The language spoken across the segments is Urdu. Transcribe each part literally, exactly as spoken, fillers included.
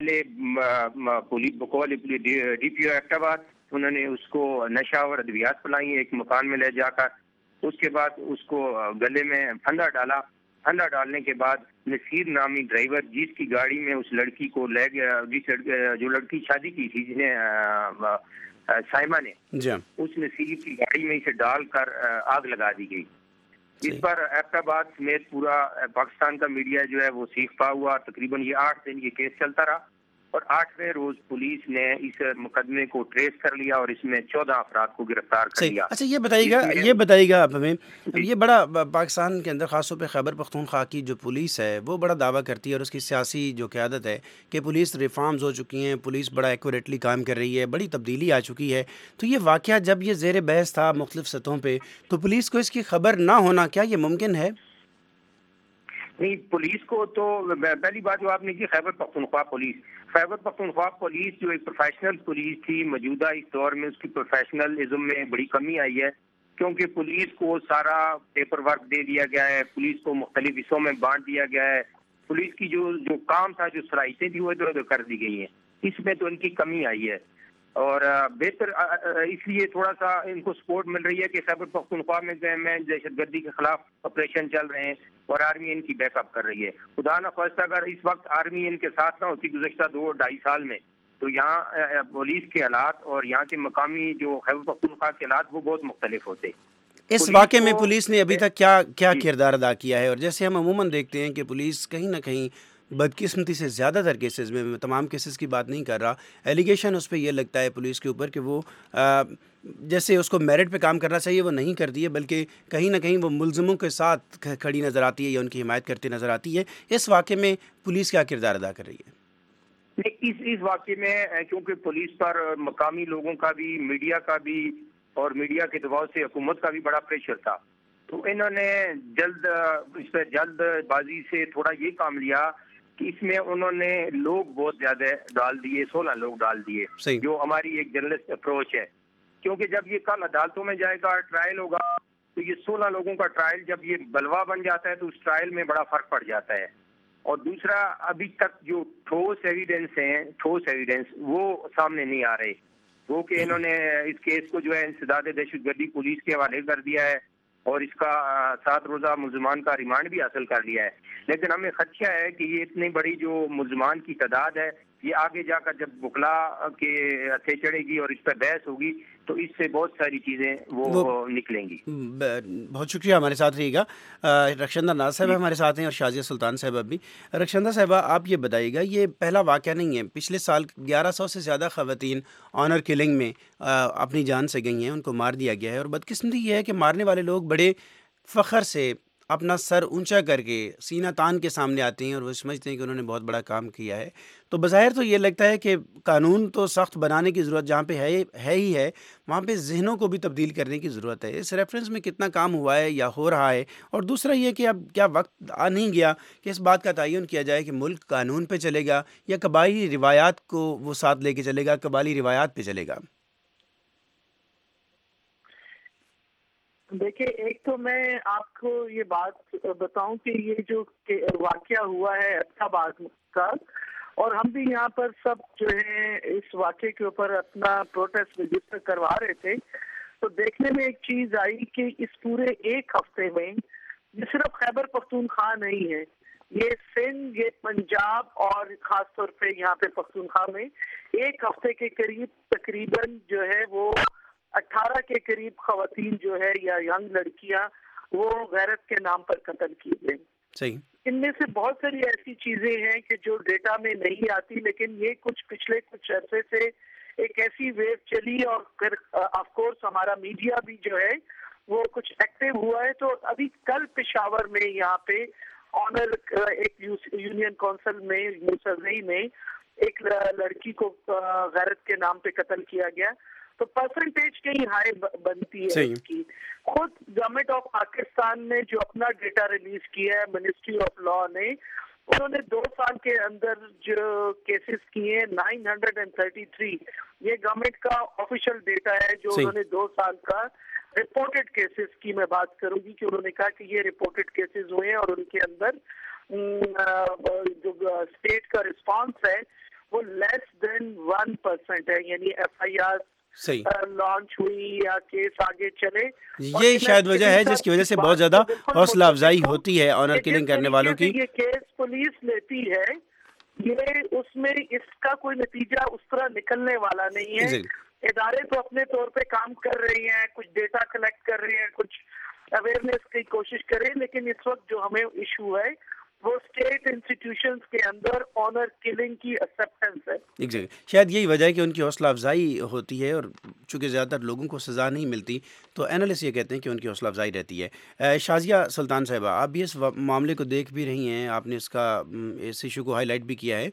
پولیس بقول ڈی پی او ایکٹ آباد انہوں نے اس کو نشہ اور ادویات پلائی ایک مکان میں لے جا کر. اس کے بعد اس کو گلے میں پھندا ڈالا. پھندا ڈالنے کے بعد نصیر نامی ڈرائیور جس کی گاڑی میں اس لڑکی کو لے گیا, جس جو لڑکی شادی کی تھی جنہیں سائمہ نے, اس نصیر کی گاڑی میں اسے ڈال کر آگ لگا دی گئی. اس پر ایبٹ آباد سمیت پورا پاکستان کا میڈیا جو ہے وہ سیخ پا ہوا. تقریباً یہ آٹھ دن یہ کیس چلتا رہا اور آٹھویں روز پولیس نے اس مقدمے کو ٹریس کر لیا اور اس میں چودہ افراد کو گرفتار کر لیا. اچھا یہ بتائیے گا یہ بتائیے گا آپ ہمیں, یہ بڑا پاکستان کے اندر خاص طور پہ خیبر پختونخوا کی جو پولیس ہے وہ بڑا دعویٰ کرتی ہے اور اس کی سیاسی جو قیادت ہے کہ پولیس ریفارمز ہو چکی ہیں, پولیس بڑا ایکوریٹلی کام کر رہی ہے, بڑی تبدیلی آ چکی ہے. تو یہ واقعہ جب یہ زیر بحث تھا مختلف سطحوں پہ, تو پولیس کو اس کی خبر نہ ہونا کیا یہ ممکن ہے؟ نہیں, پولیس کو تو پہلی بات جو آپ نے کی خیبر پختونخوا پولیس خیبر پختونخوا پولیس جو ایک پروفیشنل پولیس تھی, موجودہ اس دور میں اس کی پروفیشنلزم میں بڑی کمی آئی ہے کیونکہ پولیس کو سارا پیپر ورک دے دیا گیا ہے, پولیس کو مختلف حصوں میں بانٹ دیا گیا ہے. پولیس کی جو جو کام تھا, جو صلاحیتیں تھیں وہ ادھر ادھر کر دی گئی ہیں. اس میں تو ان کی کمی آئی ہے اور بہتر اس لیے تھوڑا سا ان کو سپورٹ مل رہی ہے کہ خیبر پختونخوا میں میں دہشت گردی کے خلاف آپریشن چل رہے ہیں اور آرمی ان کی بیک اپ کر رہی ہے. خدا نخواستہ اگر اس وقت آرمی ان کے ساتھ نہ ہوتی گزشتہ دو ڈھائی سال میں, تو یہاں پولیس کے حالات اور یہاں کے مقامی جو خیبر پختونخوا کے حالات وہ بہت مختلف ہوتے. اس واقعے میں پولیس نے ابھی تک کیا کیا کردار ادا کیا ہے؟ اور جیسے ہم عموماً دیکھتے ہیں کہ پولیس کہیں نہ کہیں بدقسمتی سے زیادہ تر کیسز میں, میں تمام کیسز کی بات نہیں کر رہا, ایلیگیشن اس پہ یہ لگتا ہے پولیس کے اوپر کہ وہ آ, جیسے اس کو میرٹ پہ کام کرنا چاہیے وہ نہیں کرتی ہے, بلکہ کہیں نہ کہیں وہ ملزموں کے ساتھ کھڑی نظر آتی ہے یا ان کی حمایت کرتی نظر آتی ہے. اس واقعے میں پولیس کیا کردار ادا کر رہی ہے؟ اس اس واقعے میں کیونکہ پولیس پر مقامی لوگوں کا بھی, میڈیا کا بھی اور میڈیا کے دباؤ سے حکومت کا بھی بڑا پریشر تھا, تو انہوں نے جلد اس پہ جلد بازی سے تھوڑا یہ کام لیا کہ اس میں انہوں نے لوگ بہت زیادہ ڈال دیے, سولہ لوگ ڈال دیے, جو ہماری ایک جرنلسٹ اپروچ ہے. کیونکہ جب یہ کل عدالتوں میں جائے گا, ٹرائل ہوگا, تو یہ سولہ لوگوں کا ٹرائل جب یہ بلوا بن جاتا ہے تو اس ٹرائل میں بڑا فرق پڑ جاتا ہے. اور دوسرا, ابھی تک جو ٹھوس ایویڈنس ہیں ٹھوس ایویڈنس وہ سامنے نہیں آ رہے, وہ کہ انہوں نے اس کیس کو جو ہے انسداد دہشت گردی پولیس کے حوالے کر دیا ہے اور اس کا سات روزہ ملزمان کا ریمانڈ بھی حاصل کر لیا ہے. لیکن ہمیں خدشہ ہے کہ یہ اتنی بڑی جو ملزمان کی تعداد ہے, یہ آگے جا کر جب بکلا کے ہتھے چڑھے گی اور اس پہ بحث ہوگی تو اس سے بہت ساری چیزیں وہ, وہ نکلیں گی. بہت شکریہ, ہمارے ساتھ رہیے گا. رخشندہ ناز صاحب ہمارے ساتھ ہیں اور شازیہ سلطان صاحبہ بھی. رخشندہ صاحبہ آپ یہ بتائیے گا, یہ پہلا واقعہ نہیں ہے, پچھلے سال گیارہ سو سے زیادہ خواتین آنر کلنگ میں اپنی جان سے گئی ہیں, ان کو مار دیا گیا ہے. اور بدقسمتی یہ ہے کہ مارنے والے لوگ بڑے فخر سے اپنا سر اونچا کر کے سینہ تان کے سامنے آتے ہیں اور وہ سمجھتے ہیں کہ انہوں نے بہت بڑا کام کیا ہے. تو بظاہر تو یہ لگتا ہے کہ قانون تو سخت بنانے کی ضرورت جہاں پہ ہے ہے ہی ہے, وہاں پہ ذہنوں کو بھی تبدیل کرنے کی ضرورت ہے. اس ریفرنس میں کتنا کام ہوا ہے یا ہو رہا ہے؟ اور دوسرا یہ کہ اب کیا وقت آ نہیں گیا کہ اس بات کا تعین کیا جائے کہ ملک قانون پہ چلے گا یا قبائلی روایات کو وہ ساتھ لے کے چلے گا, قبائلی روایات پہ چلے گا؟ دیکھیں, ایک تو میں آپ کو یہ بات بتاؤں کہ یہ جو واقعہ ہوا ہے ایبٹ آباد کا, اور ہم بھی یہاں پر سب جو ہے اس واقعے کے اوپر اپنا پروٹیسٹ رجسٹر کروا رہے تھے, تو دیکھنے میں ایک چیز آئی کہ اس پورے ایک ہفتے میں یہ صرف خیبر پختونخوا نہیں ہے, یہ سندھ, یہ پنجاب اور خاص طور پہ یہاں پہ پختونخوا میں ایک ہفتے کے قریب تقریباً جو ہے وہ اٹھارہ کے قریب خواتین جو ہے یا ینگ لڑکیاں وہ غیرت کے نام پر قتل کی گئی. صحیح. ان میں سے بہت ساری ایسی چیزیں ہیں کہ جو ڈیٹا میں نہیں آتی, لیکن یہ کچھ پچھلے کچھ عرصے سے ایک ایسی ویو چلی اور پھر آف کورس ہمارا میڈیا بھی جو ہے وہ کچھ ایکٹیو ہوا ہے. تو ابھی کل پشاور میں یہاں پہ آنر ایک یونین کونسل میں یوسفزئی میں ایک لڑکی کو غیرت کے نام پہ قتل کیا گیا. تو پرسنٹیج کہیں ہائی بنتی ہے اس کی. خود گورنمنٹ آف پاکستان نے جو اپنا ڈیٹا ریلیز کیا ہے, منسٹری آف لا نے, انہوں نے دو سال کے اندر جو کیسز کیے ہیں nine hundred and thirty three, یہ گورنمنٹ کا آفیشیل ڈیٹا ہے جو انہوں نے دو سال کا رپورٹڈ کیسز کی میں بات کروں گی کہ انہوں نے کہا کہ یہ رپورٹڈ کیسز ہوئے ہیں اور ان کے اندر جو اسٹیٹ کا رسپانس ہے وہ لیس دین ون پرسینٹ ہے، یعنی ایف آئی آر صحیح لانچ ہوئی یا کیس آگے چلے. یہی شاید وجہ ہے جس کی وجہ سے بہت زیادہ حوصلہ افزائی ہوتی ہے آنر کہ کلنگ جس کرنے والوں طریقے کی. سے یہ کیس پولیس لیتی ہے، یہ اس میں اس کا کوئی نتیجہ اس طرح نکلنے والا نہیں ہے. جی ادارے تو اپنے طور پہ کام کر رہی ہیں، کچھ ڈیٹا کلیکٹ کر رہے ہیں، کچھ اویئرنیس کی کوشش کر رہے ہیں، لیکن اس وقت جو ہمیں ایشو ہے وہ اسٹیٹ انسٹیٹیوشنز کے اندر آنر کلنگ کی ایکسیپٹنس ہے. ایگزیکٹلی شاید یہی وجہ ہے کہ ان کی حوصلہ افزائی ہوتی ہے، اور چونکہ زیادہ تر لوگوں کو سزا نہیں ملتی تو اینالسٹ یہ کہتے ہیں کہ ان کی حوصلہ افزائی رہتی ہے. اے، شازیہ سلطان صاحبہ، آپ بھی اس وا- معاملے کو دیکھ بھی رہی ہیں، آپ نے اس کا م، اس ایشو کو ہائی لائٹ بھی کیا ہے.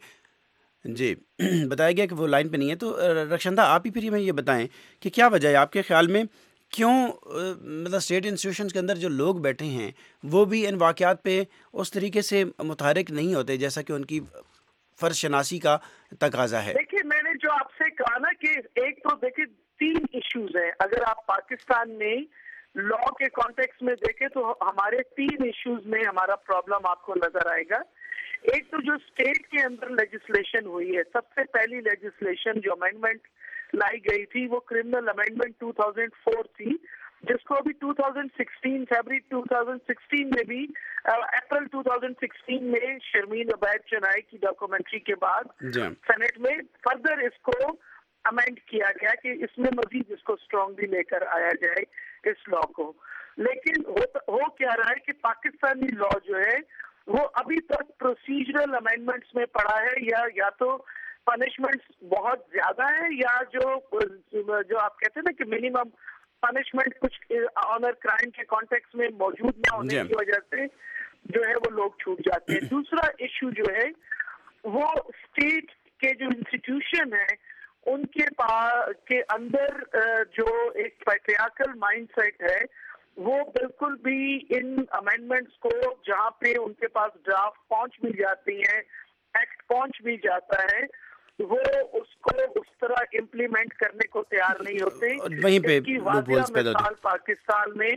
جی بتایا گیا کہ وہ لائن پہ نہیں ہے، تو اہ، رخشندہ آپ ہی پھر ہمیں یہ بتائیں کہ کیا وجہ ہے آپ کے خیال میں، کیوں اہ، مطلب اسٹیٹ انسٹیٹیوشنز کے اندر جو لوگ بیٹھے ہیں وہ بھی ان واقعات پہ اس طریقے سے متحرک نہیں ہوتے جیسا کہ ان کی فرض شناسی کا تقاضا ہے. دیکھیے میں نے جو آپ سے کہا نا کہ ایک تو دیکھیے تین ایشوز ہیں. اگر آپ پاکستان میں لا کے کانٹیکس میں دیکھیں تو ہمارے تین ایشوز میں ہمارا پرابلم آپ کو نظر آئے گا. ایک تو جو اسٹیٹ کے اندر لیجسلیشن ہوئی ہے، سب سے پہلی لیجسلیشن جو امینڈمنٹ لائی گئی تھی وہ criminal amendment two thousand four تھی، جس کو ابھی two thousand sixteen February two thousand sixteen میں بھی اپریل ٹو تھاؤزینڈ سکسٹین میں شرمین عبید چنائی کی ڈاکومنٹری کے بعد جی سینٹ میں فردر اس کو امینڈ کیا گیا کہ اس میں مزید اس کو اسٹرانگلی لے کر آیا جائے اس لا کو. لیکن ہو کیا رہا ہے کہ پاکستانی لا جو ہے وہ ابھی تک پروسیجرل امینڈمنٹس میں پڑا ہے، یا یا تو پنشمنٹس بہت زیادہ ہے، یا جو جو آپ کہتے ہیں نا کہ منیمم پنشمنٹ کچھ آنر کرائم کے کانٹیکس میں موجود نہ ہونے جی کی وجہ سے جو ہے وہ لوگ چھوٹ جاتے ہیں. دوسرا ایشو جو ہے وہ اسٹیٹ کے جو انسٹیٹیوشن ہیں ان کے پاس کے اندر جو ایک پیٹریارکل مائنڈ سیٹ ہے، وہ بالکل بھی ان امینڈمنٹس کو جہاں پہ ان کے پاس ڈرافٹ پہنچ بھی جاتی ہیں، ایکٹ پہنچ بھی جاتا ہے، وہ اس کو اس طرح امپلیمنٹ کرنے کو تیار نہیں ہوتے. وہیں پہ اس کی لوپ واضح ہولز پیدا ہوتے مثال پاکستان میں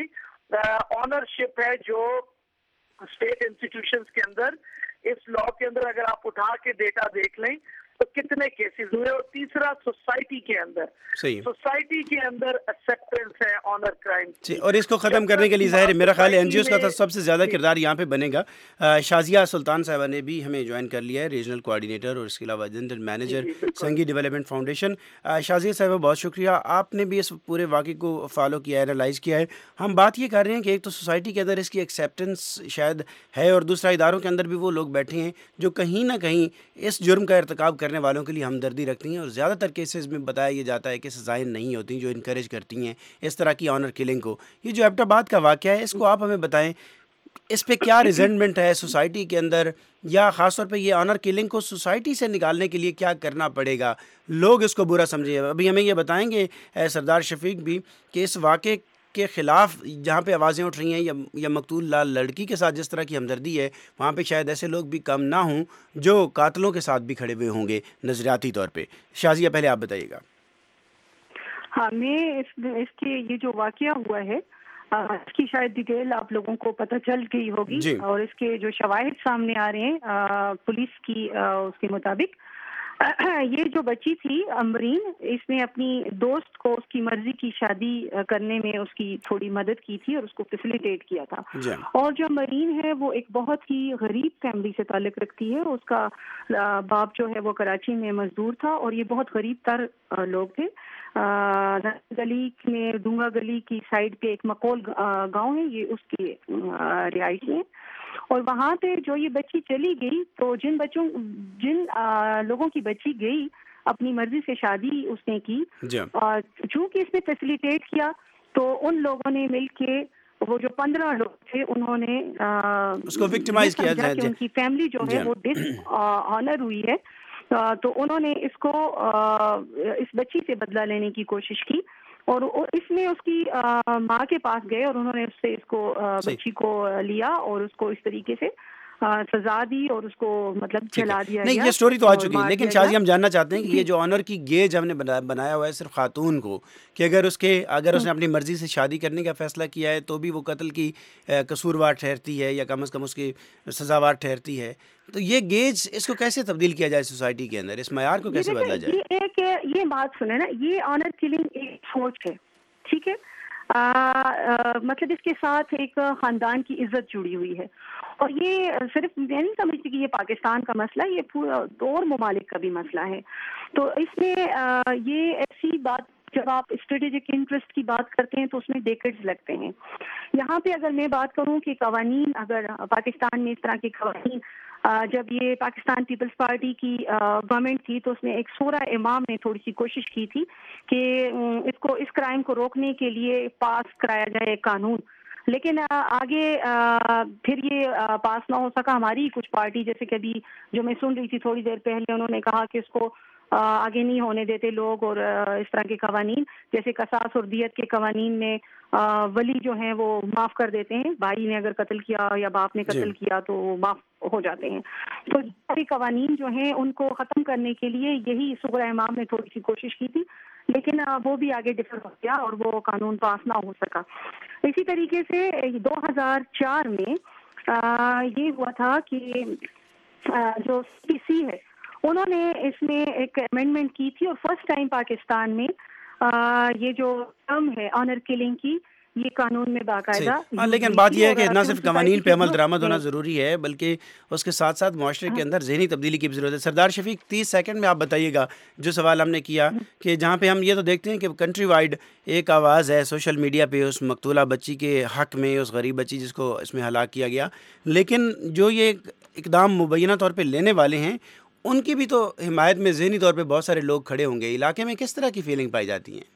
آنرشپ ہے جو اسٹیٹ انسٹیٹیوشنز کے اندر. اس لا کے اندر اگر آپ اٹھا کے ڈیٹا دیکھ لیں تو کتنے کیسز ہوئے. اور تیسرا سوسائٹی کے اندر صحیح. سوسائٹی کے اندر ایکسیپٹنس ہے آنر کرائم جی، اور اس کو ختم کرنے کے لیے ظاہر ہے میرا خیال ہے این جی اوز کا تو سب سے زیادہ کردار یہاں پہ بنے گا. شازیہ سلطان صاحبہ نے بھی ہمیں جوائن کر لیا ہے، ریجنل کوآرڈینیٹر اور اس کے علاوہ general manager Sungi development foundation. Shazia صاحبہ بہت شکریہ، آپ نے بھی اس پورے واقعے کو فالو کیا ہے، انالائز کیا ہے. ہم بات یہ کر رہے ہیں کہ ایک تو سوسائٹی کے اندر اس کی ایکسیپٹنس شاید ہے، اور دوسرا اداروں کے اندر بھی وہ لوگ بیٹھے ہیں جو کہیں نہ کہیں اس جرم کا ارتکاب کرنے والوں کے لیے ہمدردی رکھتی ہیں، اور زیادہ تر کیسز میں بتایا یہ جاتا ہے کہ سزائیں نہیں ہوتی جو انکریج کرتی ہیں اس طرح کی آنر کلنگ کو. یہ جو ایبٹ آباد کا واقعہ ہے اس کو آپ ہمیں بتائیں، اس پہ کیا ریزنٹمنٹ ہے سوسائٹی کے اندر، یا خاص طور پہ یہ آنر کلنگ کو سوسائٹی سے نکالنے کے لیے کیا کرنا پڑے گا؟ لوگ اس کو برا سمجھے. ابھی ہمیں یہ بتائیں گے اے سردار شفیق بھی کہ اس واقعے کے خلاف جہاں پہ آوازیں اٹھ رہی ہیں، یا یا مقتول لال لڑکی کے ساتھ جس طرح کی ہمدردی ہے، وہاں پہ شاید ایسے لوگ بھی کم نہ ہوں جو قاتلوں کے ساتھ بھی کھڑے ہوئے ہوں گے نظریاتی طور پہ. شازیہ پہلے آپ بتائیے گا. ہاں، میں اس اس کے یہ جو واقعہ ہوا ہے اس کی شاید ڈیٹیل آپ لوگوں کو پتہ چل گئی ہوگی، جی. اور اس کے جو شواہد سامنے آ رہے ہیں پولیس کی اس کے مطابق، یہ جو بچی تھی امبرین، اس نے اپنی دوست کو اس کی مرضی کی شادی کرنے میں اس کی تھوڑی مدد کی تھی اور اس کو فیسیلیٹیٹ کیا تھا. جی. اور جو امبرین ہے وہ ایک بہت ہی غریب فیملی سے تعلق رکھتی ہے. اس کا باپ جو ہے وہ کراچی میں مزدور تھا، اور یہ بہت غریب تر لوگ تھے. گلی میں ڈونگا گلی کی سائڈ پہ ایک مقول گاؤں ہے، یہ اس کی رہائشی ہے. اور وہاں پہ جو یہ بچی چلی گئی تو جن بچوں جن لوگوں کی بچی گئی اپنی مرضی سے شادی اس نے کی، اور چونکہ اس نے فیسیلیٹیٹ کیا تو ان لوگوں نے مل کے، وہ جو پندرہ لوگ تھے انہوں نے اس کو وکٹمائز کیا کہ ان کی فیملی جو ہے وہ ڈس آنر ہوئی ہے، تو انہوں نے اس کو اس بچی سے بدلہ لینے کی کوشش کی. اور اس میں اس کی ماں کے پاس گئے اور انہوں نے اس سے اس کو بچی کو لیا اور اس کو اس طریقے سے سزا دی اور اس کو مطلب جلا دیا نہیں گیا. یہ سٹوری تو آ چکی ہے, مار لیکن دیا شاہ جی گیا. ہم جاننا چاہتے ہیں کہ یہ جو آنر کی گیج ہم نے بنایا ہوا ہے صرف خاتون کو, کہ اگر اس کے اگر اس نے اپنی مرضی سے شادی کرنے کا فیصلہ کیا ہے تو بھی وہ قتل کی قصوروار ٹھہرتی ہے یا کم از کم اس کی سزاوار ٹھہرتی ہے, تو یہ گیج اس کو کیسے تبدیل کیا جائے سوسائٹی کے اندر, اس معیار کو کیسے بدلا جائے؟ یہ ایک یہ بات سنیں نا, یہ آنر کلنگ ایک سوچ ہے, ٹھیک ہے, مطلب اس کے ساتھ ایک خاندان کی عزت جڑی ہوئی ہے, اور یہ صرف میں نہیں سمجھتی کہ یہ پاکستان کا مسئلہ, یہ پورا اور ممالک کا بھی مسئلہ ہے. تو اس میں یہ ایسی بات, جب آپ اسٹریٹجک انٹرسٹ کی بات کرتے ہیں تو اس میں ڈیکڈز لگتے ہیں. یہاں پہ اگر میں بات کروں کہ قوانین, اگر پاکستان میں اس طرح کے قوانین, جب یہ پاکستان پیپلز پارٹی کی گورنمنٹ تھی تو اس میں ایک شورا امام نے تھوڑی سی کوشش کی تھی کہ اس کو اس کرائم کو روکنے کے لیے پاس کرایا جائے قانون, لیکن آگے پھر یہ پاس نہ ہو سکا. ہماری کچھ پارٹی, جیسے کہ ابھی جو میں سن رہی تھی تھوڑی دیر پہلے, انہوں نے کہا کہ اس کو آگے نہیں ہونے دیتے لوگ, اور اس طرح کے قوانین جیسے قصاص اور دیت کے قوانین میں ولی جو ہیں وہ معاف کر دیتے ہیں, بھائی نے اگر قتل کیا یا باپ نے قتل کیا تو وہ معاف ہو جاتے ہیں. تو یہ قوانین جو ہیں ان کو ختم کرنے کے لیے یہی صغرا امام نے تھوڑی سی کوشش کی تھی, لیکن وہ بھی آگے ڈفر ہو گیا اور وہ قانون پاس نہ ہو سکا. اسی طریقے سے دو ہزار چار میں یہ ہوا تھا کہ جو سی پی سی ہے انہوں نے اس میں ایک امینڈمنٹ کی تھی, اور فرسٹ ٹائم پاکستان میں یہ جو ٹرم ہے آنر کلنگ کی, یہ قانون میں باقاعدہ. ہاں, لیکن بات یہ ہے کہ نہ صرف قوانین پہ عمل درآمد ہونا ضروری ہے بلکہ اس کے ساتھ ساتھ معاشرے کے اندر ذہنی تبدیلی کی بھی ضرورت ہے. سردار شفیق, تیس سیکنڈ میں آپ بتائیے گا جو سوال ہم نے کیا, کہ جہاں پہ ہم یہ تو دیکھتے ہیں کہ کنٹری وائڈ ایک آواز ہے سوشل میڈیا پہ اس مقتولہ بچی کے حق میں, اس غریب بچی جس کو اس میں ہلاک کیا گیا, لیکن جو یہ اقدام مبینہ طور پہ لینے والے ہیں ان کی بھی تو حمایت میں ذہنی طور پہ بہت سارے لوگ کھڑے ہوں گے. علاقے میں کس طرح کی فیلنگ پائی جاتی ہیں؟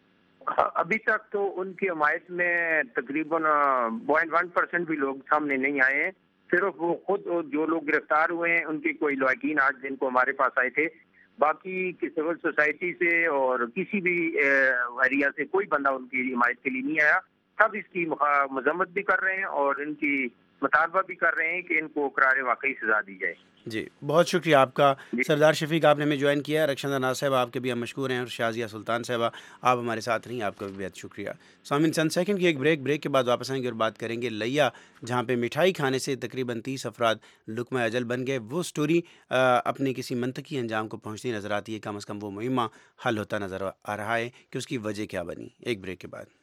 ابھی تک تو ان کی حمایت میں تقریباً پوائنٹ ون پرسینٹ بھی لوگ سامنے نہیں آئے ہیں. صرف وہ خود جو لوگ گرفتار ہوئے ہیں ان کے کوئی لواحقین آج جن کو ہمارے پاس آئے تھے, باقی سول سوسائٹی سے اور کسی بھی ایریا سے کوئی بندہ ان کی حمایت کے لیے نہیں آیا. سب اس کی مذمت بھی کر رہے ہیں اور ان کی مطالبہ بھی کر رہے ہیں کہ ان کو قرار واقعی سزا دی جائے. جی بہت شکریہ آپ کا سردار شفیق, آپ نے ہمیں جوائن کیا. رخشندہ ناز صاحبہ آپ کے بھی ہم مشکور ہیں, اور شازیہ سلطان صاحبہ آپ ہمارے ساتھ رہیں, آپ کا بھی بہت شکریہ. سامعین چند سیکنڈ کی ایک بریک, بریک کے بعد واپس آئیں گے اور بات کریں گے لیا, جہاں پہ مٹھائی کھانے سے تقریباً تیس افراد لقمہ اجل بن گئے. وہ سٹوری اپنے کسی منطقی انجام کو پہنچتی نظر آتی ہے, کم از کم وہ مہمہ حل ہوتا نظر آ رہا ہے کہ اس کی وجہ کیا بنی. ایک بریک کے بعد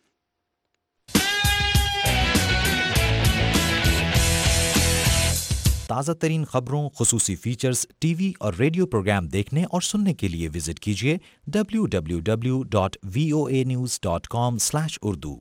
تازہ ترین خبروں, خصوصی فیچرز, ٹی وی اور ریڈیو پروگرام دیکھنے اور سننے کے لیے وزٹ کیجیے W W W dot V O A news dot com slash Urdu.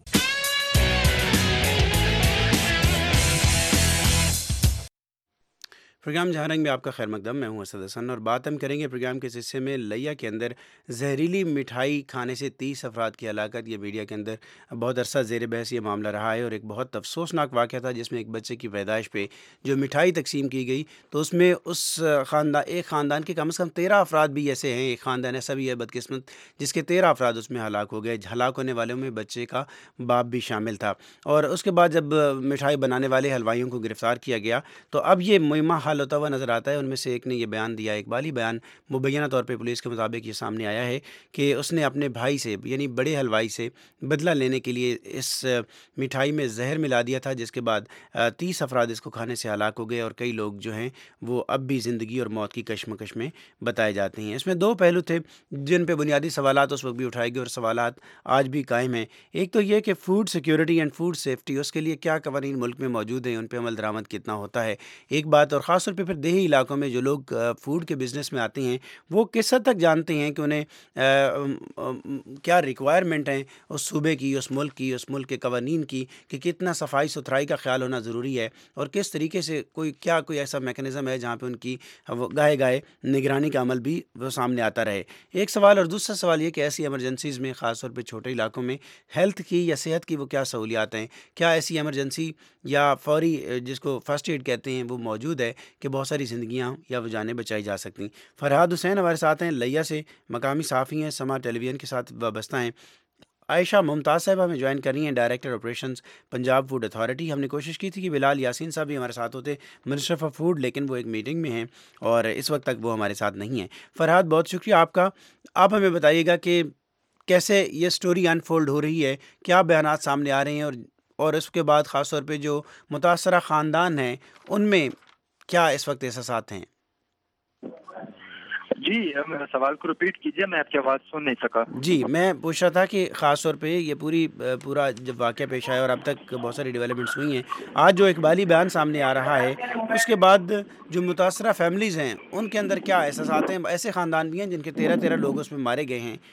Programme جہاں رنگ میں آپ کا خیر مقدم. میں ہوں اسد حسن, اور بات ہم کریں گے پروگرام کے حصے میں لیا کے اندر زہریلی مٹھائی کھانے سے تیس افراد کی ہلاکت. یہ میڈیا کے اندر بہت عرصہ زیر بحث یہ معاملہ رہا ہے, اور ایک بہت افسوسناک واقعہ تھا جس میں ایک بچے کی پیدائش پہ جو مٹھائی تقسیم کی گئی تو اس میں اس خاندان ایک خاندان کے کم از کم تیرہ افراد بھی ایسے ہیں, ایک خاندان ایسا بھی ہے بدقسمت جس کے تیرہ افراد اس میں ہلاک ہو گئے. ہلاک ہونے والوں میں بچے کا باپ بھی شامل تھا. اور اس کے بعد جب مٹھائی بنانے والے حلوائیوں کو گرفتار کیا گیا تو اب یہ مہمہ حل ہوتا ہوا نظر آتا ہے. ان میں سے ایک نے یہ بیان دیا, اقبالی بیان مبینہ طور پہ پولیس کے مطابق یہ سامنے آیا ہے کہ اس نے اپنے بھائی سے یعنی بڑے حلوائی سے بدلہ لینے کے لیے اس مٹھائی میں زہر ملا دیا تھا, جس کے بعد تیس افراد اس کو کھانے سے ہلاک ہو گئے, اور کئی لوگ جو ہیں وہ اب بھی زندگی اور موت کی کشمکش میں بتائے جاتے ہیں. اس میں دو پہلو تھے جن پہ بنیادی سوالات اس وقت بھی اٹھائے گئے اور سوالات آج بھی قائم ہیں. ایک تو یہ کہ food security and food safety, اس کے لیے کیا قوانین ملک میں موجود ہیں, ان پہ عمل درآمد کتنا ہوتا ہے ایک بات, اور خاص طور پہ پھر دیہی علاقوں میں جو لوگ فوڈ کے بزنس میں آتے ہیں وہ کس حد تک جانتے ہیں کہ انہیں کیا ریکوائرمنٹ ہیں اس صوبے کی, اس ملک کی, اس ملک کے قوانین کی, کہ کتنا صفائی ستھرائی کا خیال ہونا ضروری ہے, اور کس طریقے سے کوئی کیا کوئی ایسا میکنزم ہے جہاں پہ ان کی گائے گائے نگرانی کا عمل بھی وہ سامنے آتا رہے. ایک سوال, اور دوسرا سوال یہ کہ ایسی ایمرجنسیز میں خاص طور پہ چھوٹے علاقوں میں ہیلتھ کی یا صحت کی وہ کیا سہولیات ہیں, کیا ایسی ایمرجنسی یا فوری جس کو فرسٹ ایڈ کہتے ہیں وہ موجود ہے کہ بہت ساری زندگیاں یا وہ جانیں بچائی جا سکتی. فرحاد حسین ہمارے ساتھ ہیں لیا سے, مقامی صحافی ہیں, سما ٹیلی ویژن کے ساتھ وابستہ ہیں. عائشہ ممتاز صاحب ہمیں جوائن کر رہی ہیں، director operations Punjab food authority. ہم نے کوشش کی تھی کہ بلال یاسین صاحب بھی ہمارے ساتھ ہوتے، منسٹر فار فوڈ، لیکن وہ ایک میٹنگ میں ہیں اور اس وقت تک وہ ہمارے ساتھ نہیں ہیں۔ فرحات، بہت شکریہ آپ کا۔ آپ ہمیں بتائیے گا کہ کیسے یہ سٹوری انفولڈ ہو رہی ہے، کیا بیانات سامنے آ رہے ہیں، اور اور اس کے بعد خاص طور پہ جو متاثرہ خاندان ہیں ان میں کیا اس وقت احساسات ہیں؟ جی سوال کو رپیٹ کیجیے، میں آپ کی آواز سن نہیں سکا۔ جی میں پوچھ رہا تھا کہ خاص طور پہ یہ پوری پورا جب واقعہ پیش آیا اور اب تک بہت ساری ڈیولپمنٹس ہوئی ہیں، آج جو اقبالی بیان سامنے آ رہا ہے اس کے بعد جو متاثرہ فیملیز ہیں ان کے اندر کیا احساسات ہیں؟ ایسے خاندان بھی ہیں جن کے تیرہ تیرہ لوگ اس میں مارے گئے ہیں،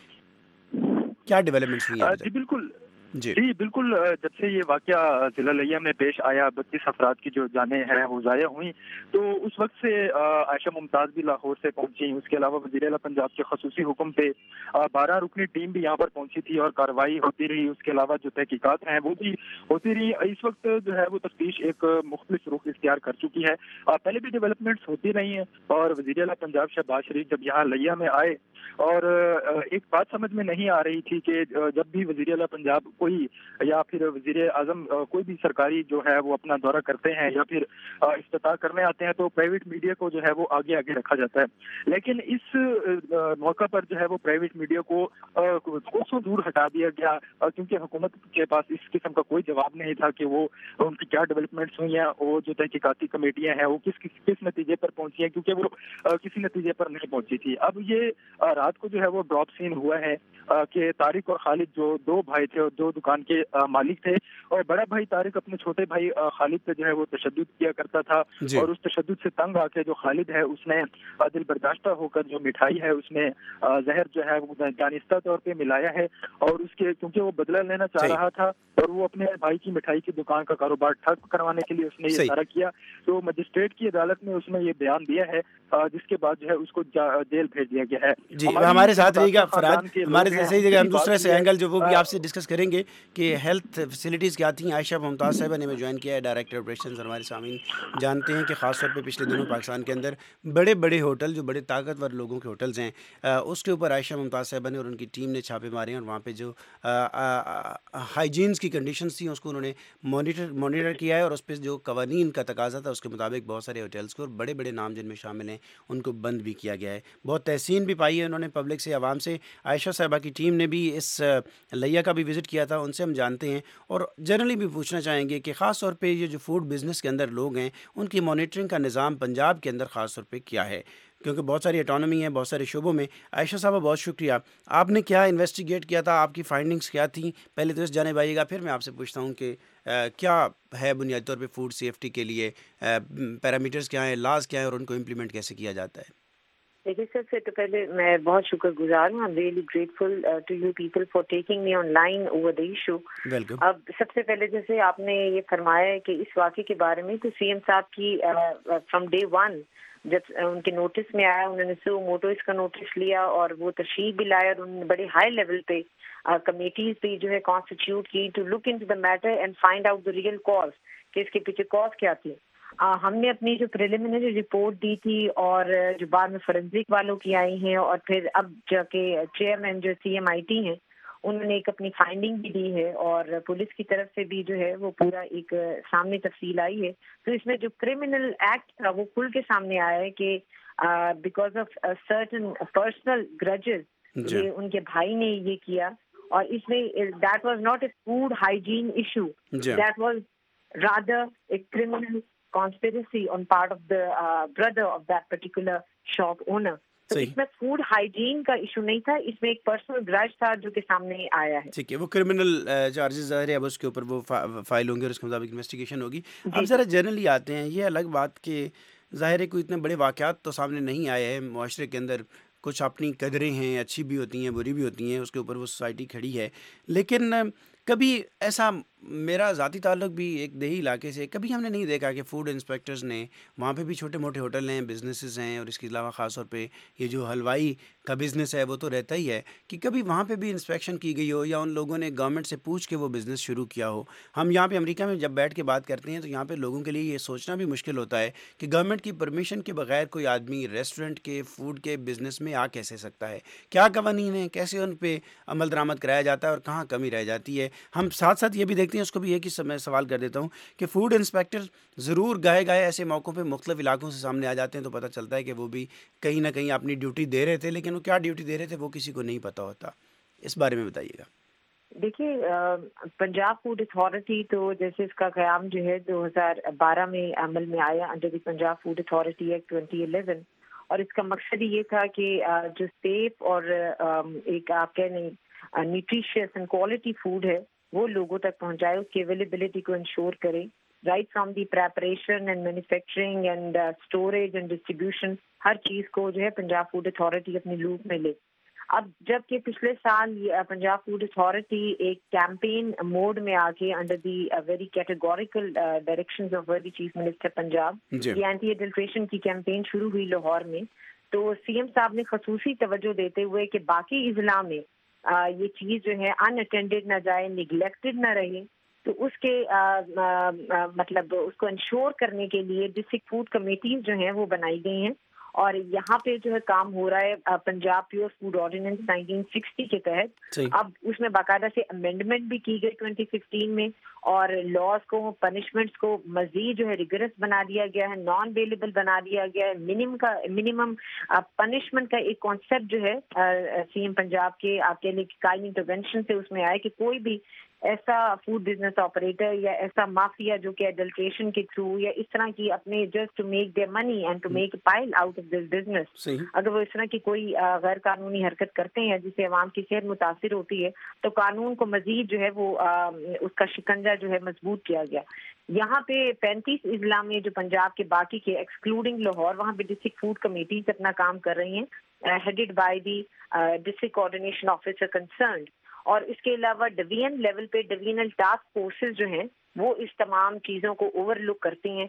کیا ڈیولپمنٹس ہوئی ہیں اب جی تک؟ بالکل جی جی بالکل، جب سے یہ واقعہ ضلع لیہ میں پیش آیا، بتیس افراد کی جو جانیں ہیں وہ ضائع ہوئیں، تو اس وقت سے عائشہ ممتاز بھی لاہور سے پہنچی۔ اس کے علاوہ وزیر اعلیٰ پنجاب کے خصوصی حکم پہ بارہ رکنی ٹیم بھی یہاں پر پہنچی تھی اور کارروائی ہوتی رہی۔ اس کے علاوہ جو تحقیقات ہیں وہ بھی ہوتی رہی۔ اس وقت جو ہے وہ تفتیش ایک مختلف رخ اختیار کر چکی ہے۔ پہلے بھی ڈیولپمنٹس ہوتی رہی ہیں اور وزیر اعلیٰ پنجاب شہباز شریف جب یہاں لیہ میں آئے اور ایک بات سمجھ میں نہیں آ رہی تھی کہ جب بھی وزیر اعلیٰ پنجاب کوئی یا پھر وزیر اعظم کوئی بھی سرکاری جو ہے وہ اپنا دورہ کرتے ہیں یا پھر افتتاح کرنے آتے ہیں تو پرائیویٹ میڈیا کو جو ہے وہ آگے آگے رکھا جاتا ہے، لیکن اس موقع پر جو ہے وہ پرائیویٹ میڈیا کو کوسوں دور ہٹا دیا گیا، کیونکہ حکومت کے پاس اس قسم کا کوئی جواب نہیں تھا کہ وہ ان کی کیا ڈیولپمنٹس ہوئی ہیں، وہ جو تحقیقاتی کمیٹیاں ہیں وہ کس کس کس نتیجے پر پہنچی ہیں، کیونکہ وہ کسی نتیجے پر نہیں پہنچی تھی۔ اب یہ رات کو جو ہے وہ ڈراپ سین ہوا ہے کہ طارق اور خالد جو دو بھائی تھے اور دو دکان کے مالک تھے، اور بڑا بھائی طارق اپنے چھوٹے بھائی خالد پہ جو ہے وہ تشدد کیا کرتا تھا جی اور اس تشدد سے تنگ آ کے جو خالد ہے اس نے دل برداشتہ ہو کر جو مٹھائی ہے اس میں زہر جو ہے وہ دانستہ طور پہ ملایا ہے، اور اس کے کیونکہ وہ بدلہ لینا چاہ صحیح رہا تھا اور وہ اپنے بھائی کی مٹھائی کی دکان کا کاروبار ٹھپ کروانے کے لیے اس نے یہ صحیح سارا کیا۔ تو مجسٹریٹ کی عدالت میں اس نے یہ بیان دیا ہے، جس کے بعد جو ہے اس کو جیل بھیج دیا گیا ہے۔ جی ہمارے ساتھ رہیے گا فرحات، ہمارے ہیں صحیح جگہ ہم دوسرے سے ہے اینگل جو وہ بھی آپ سے ڈسکس کریں گے کہ ہیلتھ فیسلٹیز کیا تھیں۔ عائشہ ممتاز صاحبہ نے ہمیں جوائن کیا ہے، ڈائریکٹر آپریشنز، اور ہمارے سامعین جانتے ہیں کہ خاص طور پہ پچھلے دنوں پاکستان کے اندر بڑے بڑے ہوٹل جو بڑے طاقتور لوگوں کے ہوٹلز ہیں اس کے اوپر عائشہ ممتاز صاحبہ نے اور ان کی ٹیم نے چھاپے مارے ہیں، اور وہاں پہ جو ہائیجینس کی کنڈیشنز تھیں اس کو انہوں نے مانیٹر مانیٹر کیا ہے، اور اس پہ جو قوانین کا تقاضا تھا اس کے مطابق بہت سارے ہوٹلز کو اور بڑے بڑے نام جن میں شامل ہیں ان کو بند بھی کیا گیا ہے۔ بہت تحسین بھی پائی ہے انہوں نے پبلک سے، عوام سے۔ عائشہ صاحبہ کی ٹیم نے بھی اس لیہ کا بھی وزٹ کیا تھا، ان سے ہم جانتے ہیں اور جنرلی بھی پوچھنا چاہیں گے کہ خاص طور پہ یہ جو فوڈ بزنس کے اندر لوگ ہیں ان کی مانیٹرنگ کا نظام پنجاب کے اندر خاص طور پہ کیا ہے، کیونکہ بہت ساری اٹانومی ہیں بہت سارے شعبوں میں۔ عائشہ صاحبہ بہت شکریہ، آپ نے کیا انویسٹیگیٹ کیا تھا، آپ کی فائنڈنگز کیا تھیں؟ پہلے تو اس جانب آئیے گا، پھر میں آپ سے پوچھتا ہوں کہ کیا ہے بنیادی طور پہ فوڈ سیفٹی کے لیے پیرامیٹرز کیا ہیں، لاز کیا ہیں، اور ان کو امپلیمنٹ کیسے کیا جاتا ہے؟ دیکھیے سب سے تو پہلے میں بہت شکر گزار ہوں، I'm really grateful to you people for taking me online over the issue۔ Welcome. اب سب سے پہلے جیسے آپ نے یہ فرمایا ہے کہ اس واقعے کے بارے میں، تو سی ایم صاحب کی فرام ڈے ون جب ان کے نوٹس میں آیا، انہوں نے سو موٹو اس کا نوٹس لیا اور وہ تشریح بھی لایا، اور انہوں نے بڑے ہائی لیول پہ کمیٹیز بھی جو ہے کانسٹیٹیوٹ کی to look into the matter and find out the real cause کہ اس کے پیچھے کاز کیا تھی۔ ہم نے اپنی جو پریلیمنری رپورٹ دی تھی اور جو بعد میں فورنزک والوں کی آئی ہیں، اور پھر اب جا کے چیئرمین جو سی ایم آئی ٹی ہیں انہوں نے ایک اپنی فائنڈنگ بھی دی ہے، اور پولیس کی طرف سے بھی جو ہے وہ پورا ایک سامنے تفصیل آئی ہے۔ تو اس میں جو کرمنل ایکٹ تھا وہ کھل کے سامنے آیا ہے کہ because of certain personal grudges یہ ان کے بھائی نے یہ کیا، اور اس میں that was not a food hygiene issue, that was rather a criminal conspiracy on part of the uh, brother of that particular shop owner۔ تو اس میں فوڈ ہائیجین کا ایشو نہیں تھا، اس میں ایک پرسنل گرج تھا جو کہ سامنے آیا ہے۔ ٹھیک ہے، وہ کرمنل چارجز ظاہر ہے اب اس کے اوپر وہ فائل ہوں گے اور اس کے مطابق انویسٹیگیشن ہوگی۔ اب ذرا جنرلی آتے ہیں، یہ الگ بات کہ ظاہر ہے کوئی اتنے بڑے واقعات تو سامنے نہیں آئے ہیں معاشرے کے اندر، کچھ اپنی قدریں ہیں، اچھی بھی ہوتی ہیں بری بھی ہوتی ہیں، اس کے اوپر وہ سوسائٹی کھڑی ہے، لیکن کبھی ایسا میرا ذاتی تعلق بھی ایک دیہی علاقے سے، کبھی ہم نے نہیں دیکھا کہ فوڈ انسپیکٹرز نے، وہاں پہ بھی چھوٹے موٹے ہوٹل ہیں، بزنسز ہیں، اور اس کے علاوہ خاص طور پہ یہ جو حلوائی کا بزنس ہے وہ تو رہتا ہی ہے، کہ کبھی وہاں پہ بھی انسپیکشن کی گئی ہو یا ان لوگوں نے گورنمنٹ سے پوچھ کے وہ بزنس شروع کیا ہو. ہم یہاں پہ امریکہ میں جب بیٹھ کے بات کرتے ہیں تو یہاں پہ لوگوں کے لیے یہ سوچنا بھی مشکل ہوتا ہے کہ گورنمنٹ کی پرمیشن کے بغیر کوئی آدمی ریسٹورنٹ کے فوڈ کے بزنس میں آ کیسے سکتا ہے، کیا قوانین ہیں، کیسے ان پہ عمل درآمد کرایا جاتا ہے اور کہاں کمی رہ جاتی ہے. ہم ساتھ ساتھ یہ بھی دیکھتے ہیں، اس کو بھی ایک ہی میں سوال کر دیتا ہوں کہ فوڈ انسپیکٹر ضرور گائے گائے ایسے موقعوں پہ مختلف علاقوں سے سامنے آ جاتے ہیں تو پتہ چلتا ہے کہ وہ بھی کہیں نہ کہیں اپنی ڈیوٹی دے رہے تھے، لیکن وہ کیا ڈیوٹی دے رہے تھے وہ کسی کو نہیں پتہ ہوتا. اس بارے میں بتائیے گا. دیکھیے، پنجاب فوڈ اتھارٹی تو جیسے اس کا قیام جو ہے دو ہزار بارہ میں عمل میں آیا under the Punjab food authority act twenty eleven, اور اس کا مقصد یہ تھا کہ جو سیف اور ایک آپ کہہ لیں نیوٹریشیس اینڈ کوالٹی فوڈ ہے وہ لوگوں تک پہنچائے، اس کی اویلیبلٹی کو انشور کرے، right from the preparation and manufacturing and storage and distribution, ہر چیز کو جو ہے پنجاب فوڈ اتھارٹی اپنی لوپ میں لے. اب جب کہ پچھلے سال پنجاب فوڈ اتھارٹی ایک کیمپین موڈ میں آ کے under the very categorical directions of very chief minister Punjab یہ اینٹی ایڈلٹریشن کی کیمپین شروع ہوئی لاہور میں، تو سی ایم صاحب نے خصوصی توجہ دیتے ہوئے کہ باقی اضلاع میں یہ چیز جو ہے ان اٹینڈڈ نہ جائے، نگلیکٹڈ نہ رہے، تو اس کے مطلب اس کو انشور کرنے کے لیے ڈسٹرکٹ فوڈ کمیٹیز جو ہیں وہ بنائی گئی ہیں. اور یہاں پہ جو ہے کام ہو رہا ہے Punjab pure food ordinance nineteen sixty کے تحت. اب اس میں باقاعدہ سے امینڈمنٹ بھی کی گئی ٹوئنٹی ففٹین میں، اور لاز کو، پنشمنٹس کو مزید جو ہے ریگرس بنا دیا گیا ہے، نان اویلیبل بنا دیا گیا ہے. منیمم کا منیمم پنشمنٹ کا ایک کانسیپٹ جو ہے سی ایم پنجاب کے آپ کے لیے کائن انٹرونشن سے اس میں آئے کہ کوئی بھی ایسا فوڈ بزنس آپریٹر یا ایسا مافیا جو کہ ایڈلٹریشن کے تھرو یا اس طرح کی اپنے just to make their money and to make pile out of this business, اگر وہ اس طرح کی کوئی غیر قانونی حرکت کرتے ہیں جس سے عوام کی صحت متاثر ہوتی ہے تو قانون کو مزید جو ہے وہ اس کا شکنجہ جو ہے مضبوط کیا گیا. یہاں پہ پینتیس اضلاع میں جو پنجاب کے باقی کے ایکسکلوڈنگ لاہور، وہاں پہ ڈسٹرکٹ فوڈ کمیٹیز اپنا کام کر رہی ہیں headed by the district coordination officer concerned. اور اس کے علاوہ ڈویژن لیول پہ ڈویژنل ٹاسک فورسز جو ہیں وہ اس تمام چیزوں کو اوور لک کرتی ہیں،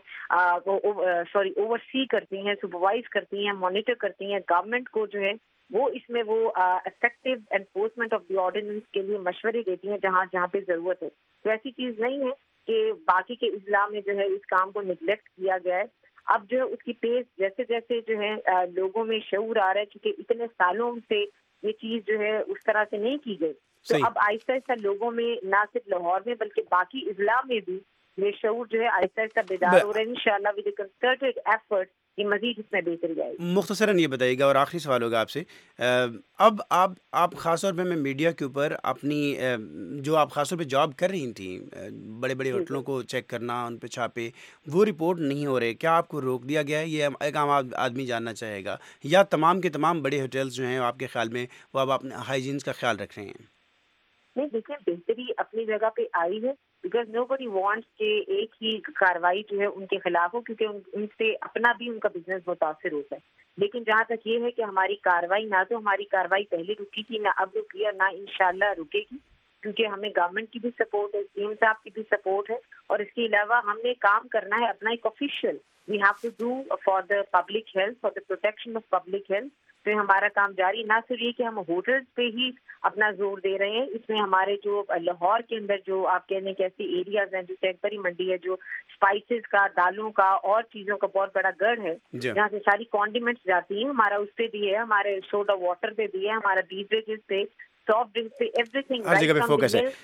سوری اوور سی کرتی ہیں، سپروائز کرتی ہیں، مانیٹر کرتی ہیں. گورنمنٹ کو جو ہے وہ اس میں وہ effective enforcement of the ordinance کے لیے مشورے دیتی ہیں جہاں جہاں پہ ضرورت ہے. تو ایسی چیز نہیں ہے کہ باقی کے اضلاع میں جو ہے اس کام کو نگلیکٹ کیا گیا ہے. اب جو ہے اس کی پیس جیسے جیسے جو ہے لوگوں میں شعور آ رہا ہے، کیونکہ اتنے سالوں سے یہ چیز جو ہے اس طرح سے نہیں کی گئی، تو اب آہستہ آہستہ لوگوں میں نہ صرف لاہور میں بلکہ باقی اضلاع میں بھی یہ شعور جو ہے آہستہ آہستہ بیدار ہو رہا ہے. انشاءاللہ ود اے کنسرٹڈ ایفرٹ یہ مزید اس میں بہتری آئے گی. مختصراً یہ بتائیے گا، اور آخری سوال ہوگا آپ سے، اب آپ آپ خاص طور پہ میں میڈیا کے اوپر اپنی جو آپ خاص طور پہ جاب کر رہی تھیں، بڑے بڑے ہوٹلوں کو چیک کرنا، ان پہ چھاپے، وہ رپورٹ نہیں ہو رہے، کیا آپ کو روک دیا گیا ہے؟ یہ ایک عام آدمی جاننا چاہے گا، یا تمام کے تمام بڑے ہوٹلز جو ہیں آپ کے خیال میں وہ اب اپنے ہائیجینس کا خیال رکھ رہے ہیں؟ نہیں، دیکھیں بہتری اپنی جگہ پہ آئی ہے، بیکاز نو بڈی وانٹس کہ ایک ہی کاروائی جو ہے ان کے خلاف ہو، کیونکہ ان سے اپنا بھی ان کا بزنس متاثر ہوتا ہے. لیکن جہاں تک یہ ہے کہ ہماری کاروائی، نہ تو ہماری کاروائی پہلے رکی تھی، نہ اب رکی ہے، نہ انشاءاللہ رکے گی، کیونکہ ہمیں گورنمنٹ کی بھی سپورٹ ہے، سی ایم صاحب کی بھی سپورٹ ہے، اور اس کے علاوہ ہم نے کام کرنا ہے اپنا ایک official, we have to do for the public health, for the protection of public health. تو ہمارا کام جاری، نہ صرف یہ کہ ہم ہوٹلز پہ ہی اپنا زور دے رہے ہیں، اس میں ہمارے جو لاہور کے اندر جو آپ کہنے کے ایسی ایریاز ہیں، جیسے ایک بڑی منڈی ہے جو اسپائسز کا، دالوں کا اور چیزوں کا بہت بڑا گڑھ ہے، جہاں سے ساری کانڈیمنٹس جاتی ہیں، ہمارا اس پہ بھی ہے، ہمارے سوڈا واٹر پہ بھی ہے، ہمارا بیوریجز پہ، سافٹ ڈرنکس پہ، ایوری تھنگ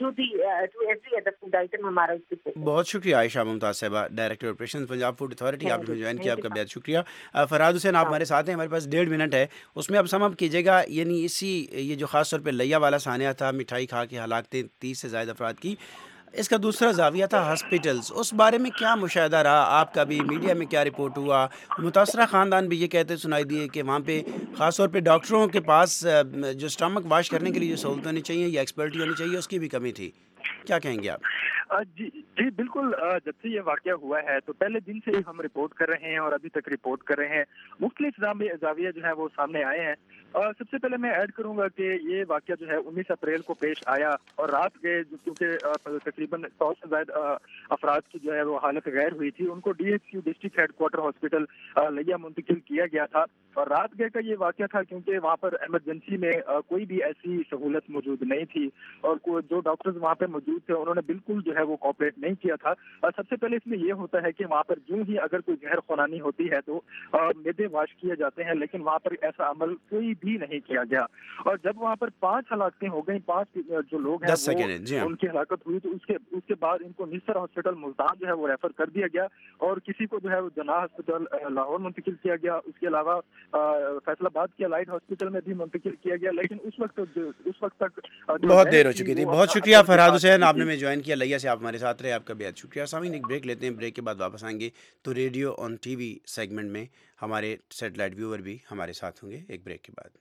بہت شکریہ عائشہ ممتاز صاحبہ، director operation Punjab food authority, آپ نے جوائن کیا، آپ کا بہت شکریہ. فراد حسین آپ ہمارے ساتھ ہیں، ہمارے پاس ڈیڑھ منٹ ہے، اس میں اب سم اپ کیجیے گا. یعنی اسی یہ جو خاص طور پہ لیا والا سانحہ تھا، مٹھائی کھا کے ہلاکتیں تیس سے زائد افراد کی، اس کا دوسرا زاویہ تھا ہاسپٹلز. اس بارے میں کیا مشاہدہ رہا آپ کا بھی، میڈیا میں کیا رپورٹ ہوا؟ متاثرہ خاندان بھی یہ کہتے سنائی دیے کہ وہاں پہ خاص طور پہ ڈاکٹروں کے پاس جو اسٹمک واش کرنے کے لیے جو سہولت ہونی چاہیے یا ایکسپرٹی ہونی چاہیے، اس کی بھی کمی تھی. کیا کہیں گے آپ؟ جی جی بالکل، جب سے یہ واقعہ ہوا ہے تو پہلے دن سے ہم رپورٹ کر رہے ہیں اور ابھی تک رپورٹ کر رہے ہیں، مختلف زاویہ جو ہے وہ سامنے آئے ہیں۔ سب سے پہلے میں ایڈ کروں گا کہ یہ واقعہ جو ہے انیس اپریل کو پیش آیا اور رات کے کیونکہ تقریباً سو سے زائد افراد کی جو ہے وہ حالت غیر ہوئی تھی، ان کو D H Q district headquarter hospital لیا منتقل کیا گیا تھا۔ اور رات گئے کا یہ واقعہ تھا کیونکہ وہاں پر ایمرجنسی میں کوئی بھی ایسی سہولت موجود نہیں تھی اور جو ڈاکٹرز وہاں پہ موجود تھے انہوں نے بالکل جو ہے وہ کوآپریٹ نہیں کیا تھا۔ سب سے پہلے اس میں یہ ہوتا ہے کہ وہاں پر جو ہی اگر کوئی زہر خورانی ہوتی ہے تو معدے واش کیے جاتے ہیں، لیکن وہاں پر ایسا عمل کوئی بھی نہیں کیا گیا۔ اور جب وہاں پر پانچ ہلاکتیں ہو گئیں، پانچ جو لوگ ہیں وہ ان کی ہلاکت ہوئی، تو اس کے اس کے بعد ان کو نثر ہاسپٹل ملتان جو ہے وہ ریفر کر دیا گیا اور کسی کو جو ہے وہ جناح ہاسپٹل لاہور منتقل کیا گیا۔ اس کے علاوہ فیصل آباد کے الائٹ ہاسپٹل میں بھی منتقل کیا گیا، لیکن اس وقت اس وقت تک بہت دیر ہو چکی تھی۔ بہت شکریہ فرحاد حسین، آپ نے میں جوائن کیا لیا سے، آپ ہمارے ساتھ رہے، آپ کا بہت شکریہ۔ سامعین ایک بریک لیتے ہیں، بریک کے بعد واپس آئیں گے تو radio on T V segment میں ہمارے سیٹلائٹ ویور بھی ہمارے ساتھ ہوں گے ایک بریک کے بعد۔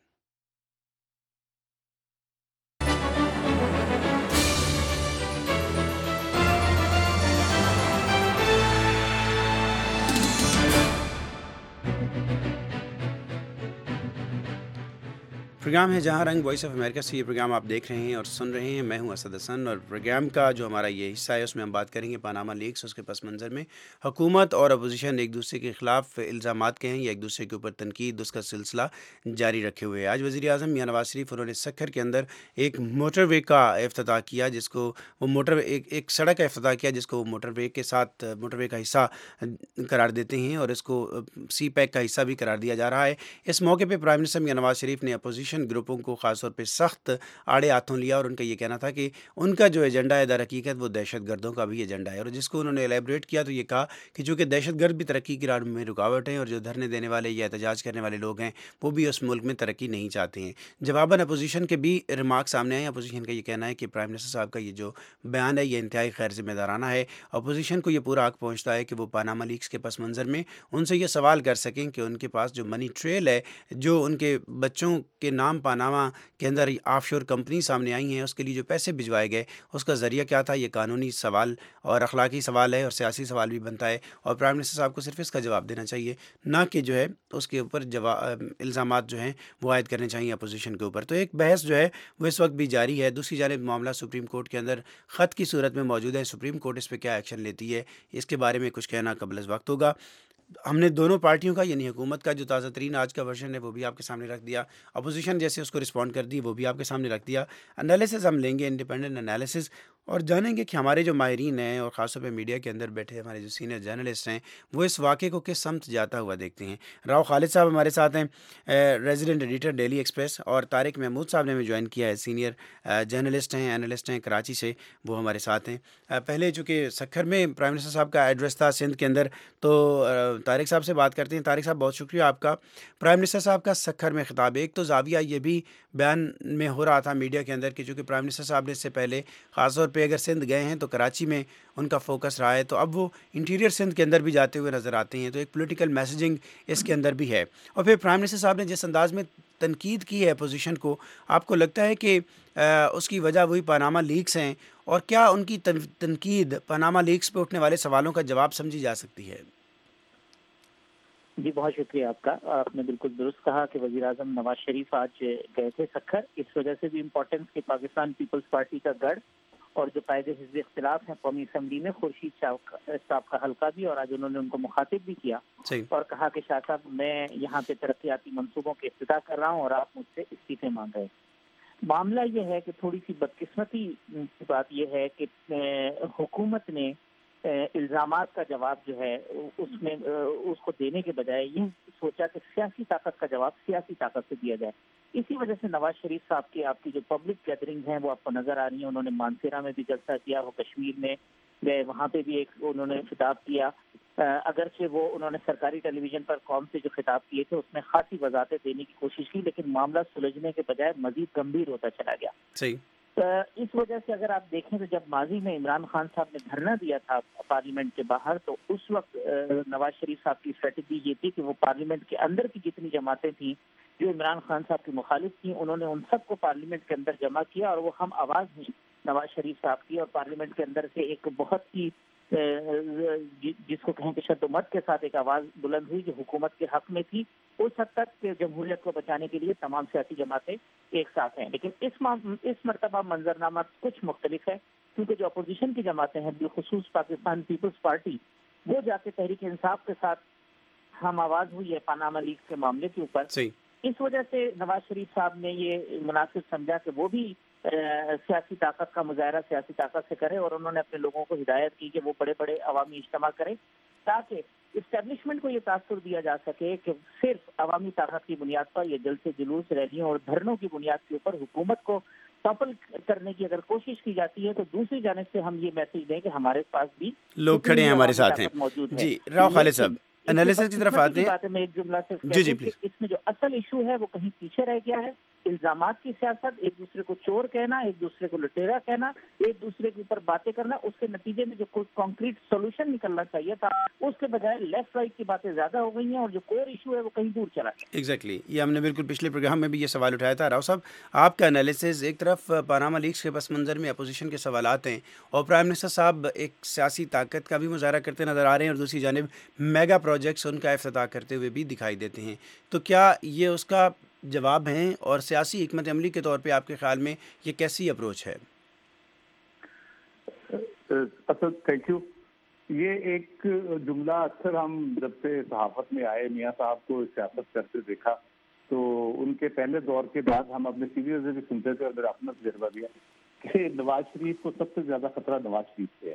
پروگرام ہے جہاں رنگ، وائس آف امریکہ سے یہ پروگرام آپ دیکھ رہے ہیں اور سن رہے ہیں۔ میں ہوں اسد حسن اور پروگرام کا جو ہمارا یہ حصہ ہے اس میں ہم بات کریں گے پاناما لیکس، اس کے پس منظر میں حکومت اور اپوزیشن ایک دوسرے کے خلاف الزامات کے ہیں یا ایک دوسرے کے اوپر تنقید، اس کا سلسلہ جاری رکھے ہوئے ہے۔ آج وزیر اعظم میاں نواز شریف انہوں نے سکھر کے اندر ایک موٹر وے کا افتتاح کیا، جس کو وہ موٹر ایک ایک سڑک کا افتتاح کیا جس کو وہ موٹر وے کے ساتھ موٹر وے کا حصہ قرار دیتے ہیں اور اس کو سی پیک کا حصہ بھی قرار دیا جا رہا ہے۔ اس موقع پہ پرائم منسٹر میاں نواز شریف نے اپوزیشن گروپوں کو خاص طور پہ سخت آڑے ہاتھوں لیا اور ان کا یہ کہنا تھا کہ ان کا جو ایجنڈا ہے در حقیقت وہ دہشت گردوں کا بھی ایجنڈا ہے، اور جس کو انہوں نے الیبوریٹ کیا تو یہ کہا کہ چونکہ دہشت گرد بھی ترقی کی راہ میں رکاوٹ ہیں اور جو دھرنے دینے والے یا احتجاج کرنے والے لوگ ہیں وہ بھی اس ملک میں ترقی نہیں چاہتے ہیں۔ جواباً اپوزیشن کے بھی ریمارک سامنے آئے۔ اپوزیشن کا یہ کہنا ہے کہ پرائم منسٹر صاحب کا یہ جو بیان ہے یہ انتہائی غیر ذمہ دارانہ ہے۔ اپوزیشن کو یہ پورا حق پہنچتا ہے کہ وہ پاناما لیکس کے پس منظر میں ان سے یہ سوال کر سکیں کہ ان کے پاس جو منی ٹریل ہے، جو ان کے بچوں کے نام پاناما کے اندر آف شور کمپنی سامنے آئی ہیں، اس کے لیے جو پیسے بھجوائے گئے اس کا ذریعہ کیا تھا۔ یہ قانونی سوال اور اخلاقی سوال ہے اور سیاسی سوال بھی بنتا ہے، اور پرائم منسٹر صاحب کو صرف اس کا جواب دینا چاہیے، نہ کہ جو ہے اس کے اوپر الزامات جو ہیں وہ عائد کرنے چاہیے اپوزیشن کے اوپر۔ تو ایک بحث جو ہے وہ اس وقت بھی جاری ہے۔ دوسری جانب معاملہ سپریم کورٹ کے اندر خط کی صورت میں موجود ہے۔ سپریم کورٹ اس پہ کیا ایکشن لیتی ہے اس کے بارے میں کچھ کہنا قبل از وقت ہوگا۔ ہم نے دونوں پارٹیوں کا یعنی حکومت کا جو تازہ ترین آج کا ورژن ہے وہ بھی آپ کے سامنے رکھ دیا، اپوزیشن جیسے اس کو رسپونڈ کر دی وہ بھی آپ کے سامنے رکھ دیا۔ انالیسز ہم لیں گے، انڈیپینڈنٹ انالیسز، اور جانیں گے کہ ہمارے جو ماہرین ہیں اور خاص طور پہ میڈیا کے اندر بیٹھے ہمارے جو سینئر جرنلسٹ ہیں وہ اس واقعے کو کس سمت جاتا ہوا دیکھتے ہیں۔ راؤ خالد صاحب ہمارے ساتھ ہیں، ریزیڈنٹ ایڈیٹر ڈیلی ایکسپریس، اور طارق محمود صاحب نے ہمیں جوائن کیا ہے، سینئر جرنلسٹ ہیں، اینالسٹ ہیں کراچی سے، وہ ہمارے ساتھ ہیں۔ پہلے چونکہ سکھر میں پرائم منسٹر صاحب کا ایڈریس تھا سندھ کے اندر، تو طارق صاحب سے بات کرتے ہیں۔ طارق صاحب بہت شکریہ آپ کا۔ پرائم منسٹر صاحب کا سکھر میں خطاب، ایک تو زاویہ یہ بھی بیان میں ہو رہا تھا میڈیا کے اندر کہ چونکہ پرائم منسٹر صاحب نے اس سے پہلے خاص طور پہ اگر سندھ گئے ہیں تو کراچی میں ان کا فوکس رہا ہے، تو اب وہ انٹیریئر سندھ کے اندر بھی جاتے ہوئے نظر آتے ہیں، تو ایک پولیٹیکل میسیجنگ اس کے اندر بھی ہے۔ اور پھر پرائم منسٹر صاحب نے جس انداز میں تنقید کی ہے اپوزیشن کو، آپ کو لگتا ہے کہ اس کی وجہ وہی پاناما لیکس ہیں، اور کیا ان کی تنقید پاناما لیکس پہ اٹھنے والے سوالوں کا جواب سمجھی جا سکتی ہے؟ جی بہت شکریہ آپ کا۔ آپ نے بالکل درست کہا کہ وزیر اعظم نواز شریف آج گئے تھے سکھر، اس وجہ سے بھی امپورٹنس کہ پاکستان پیپلز پارٹی کا گڑھ اور جو قائد حزب اختلاف ہیں قومی اسمبلی میں خورشید صاحب کا حلقہ بھی، اور آج انہوں نے ان کو مخاطب بھی کیا اور کہا کہ شاہ صاحب میں یہاں پہ ترقیاتی منصوبوں کے افتتاح کر رہا ہوں اور آپ مجھ سے استعفے مانگ رہے ہیں۔ معاملہ یہ ہے کہ تھوڑی سی بدقسمتی کی بات یہ ہے کہ حکومت نے الزامات کا جواب جو ہے اس میں اس کو دینے کے بجائے یہ سوچا کہ سیاسی طاقت کا جواب سیاسی طاقت سے دیا جائے۔ اسی وجہ سے نواز شریف صاحب کی آپ کی جو پبلک گیدرنگ ہیں وہ آپ کو نظر آ رہی ہیں، انہوں نے مانسیرا میں بھی جلسہ کیا، وہ کشمیر میں گئے، وہاں پہ بھی ایک انہوں نے خطاب کیا، اگرچہ وہ انہوں نے سرکاری ٹیلی ویژن پر قوم سے جو خطاب کیے تھے اس میں خاصی وضاحتیں دینے کی کوشش کی، لیکن معاملہ سلجھنے کے بجائے مزید گمبھیر ہوتا چلا گیا۔ صحیح۔ اس وجہ سے اگر آپ دیکھیں تو جب ماضی میں عمران خان صاحب نے دھرنا دیا تھا پارلیمنٹ کے باہر، تو اس وقت نواز شریف صاحب کی اسٹریٹجی یہ تھی کہ وہ پارلیمنٹ کے اندر کی جتنی جماعتیں تھیں جو عمران خان صاحب کی مخالف تھیں، انہوں نے ان سب کو پارلیمنٹ کے اندر جمع کیا اور وہ ہم آواز ہوئی نواز شریف صاحب کی, اور پارلیمنٹ کے اندر سے ایک بہت ہی جس کو کہیں کہ شد و مت کے ساتھ ایک آواز بلند ہوئی جو حکومت کے حق میں تھی, اس حد تک کہ جمہوریت کو بچانے کے لیے تمام سیاسی جماعتیں ایک ساتھ ہیں. لیکن اس اس مرتبہ منظرنامہ کچھ مختلف ہے, کیونکہ جو اپوزیشن کی جماعتیں ہیں بالخصوص پاکستان پیپلز پارٹی, وہ جا کے تحریک انصاف کے ساتھ ہم آواز ہوئی ہے پاناما لیکس کے معاملے کے اوپر. اس وجہ سے نواز شریف صاحب نے یہ مناسب سمجھا کہ وہ بھی سیاسی طاقت کا مظاہرہ سیاسی طاقت سے کرے, اور انہوں نے اپنے لوگوں کو ہدایت کی کہ وہ بڑے بڑے عوامی اجتماع کریں, تاکہ اسٹیبلشمنٹ کو یہ تاثر دیا جا سکے کہ صرف عوامی طاقت کی بنیاد پر یہ جلسے جلوس ریلیوں اور دھرنوں کی بنیاد کے اوپر حکومت کو ٹاپل کرنے کی اگر کوشش کی جاتی ہے, تو دوسری جانب سے ہم یہ میسج دیں کہ ہمارے پاس بھی لوگ کھڑے ہیں, ہمارے ساتھ ہیں. جی راؤ خالد صاحب انالیسس کی طرف آتے ہیں. میں ایک جملہ سے جی جی پلیز. اس میں جو اصل ایشو ہے وہ کہیں پیچھے رہ گیا ہے. الزامات کی سیاست, ایک دوسرے کو چور کہنا, ایک دوسرے کو لٹیرا کہنا, ایک دوسرے کے اوپر باتیں کرنا, اس کے نتیجے میں جو کوئی کانکریٹ سولوشن نکلنا چاہیے تھا اس کے بجائے لیفٹ رائٹ کی باتیں زیادہ ہو گئی ہیں, اور جو کور ایشو ہے وہ کہیں دور چلا گیا. ایگزیکٹلی یہ ہم نے بالکل پچھلے پروگرام میں بھی یہ سوال اٹھایا تھا. راؤ صاحب آپ کا انالیسز, ایک طرف پاناما لیکس کے پس منظر میں اپوزیشن کے سوالات ہیں اور پرائم منسٹر صاحب ایک سیاسی طاقت کا بھی مظاہرہ کرتے نظر آ رہے ہیں, اور دوسری جانب میگا پروجیکٹس ان کا افتتاح کرتے ہوئے بھی دکھائی دیتے ہیں. تو کیا یہ اس کا جواب ہیں, اور سیاسی حکمت عملی کے طور پہ آپ کے خیال میں یہ کیسی اپروچ ہے؟ Asad thank you. یہ ایک جملہ اکثر ہم جب سے صحافت میں آئے, میاں صاحب کو سیاست کرتے دیکھا, تو ان کے پہلے دور کے بعد ہم اپنے سینئر سے بھی سنتے تھے اور میرا اپنا تجربہ دیا کہ نواز شریف کو سب سے زیادہ خطرہ نواز شریف سے ہے.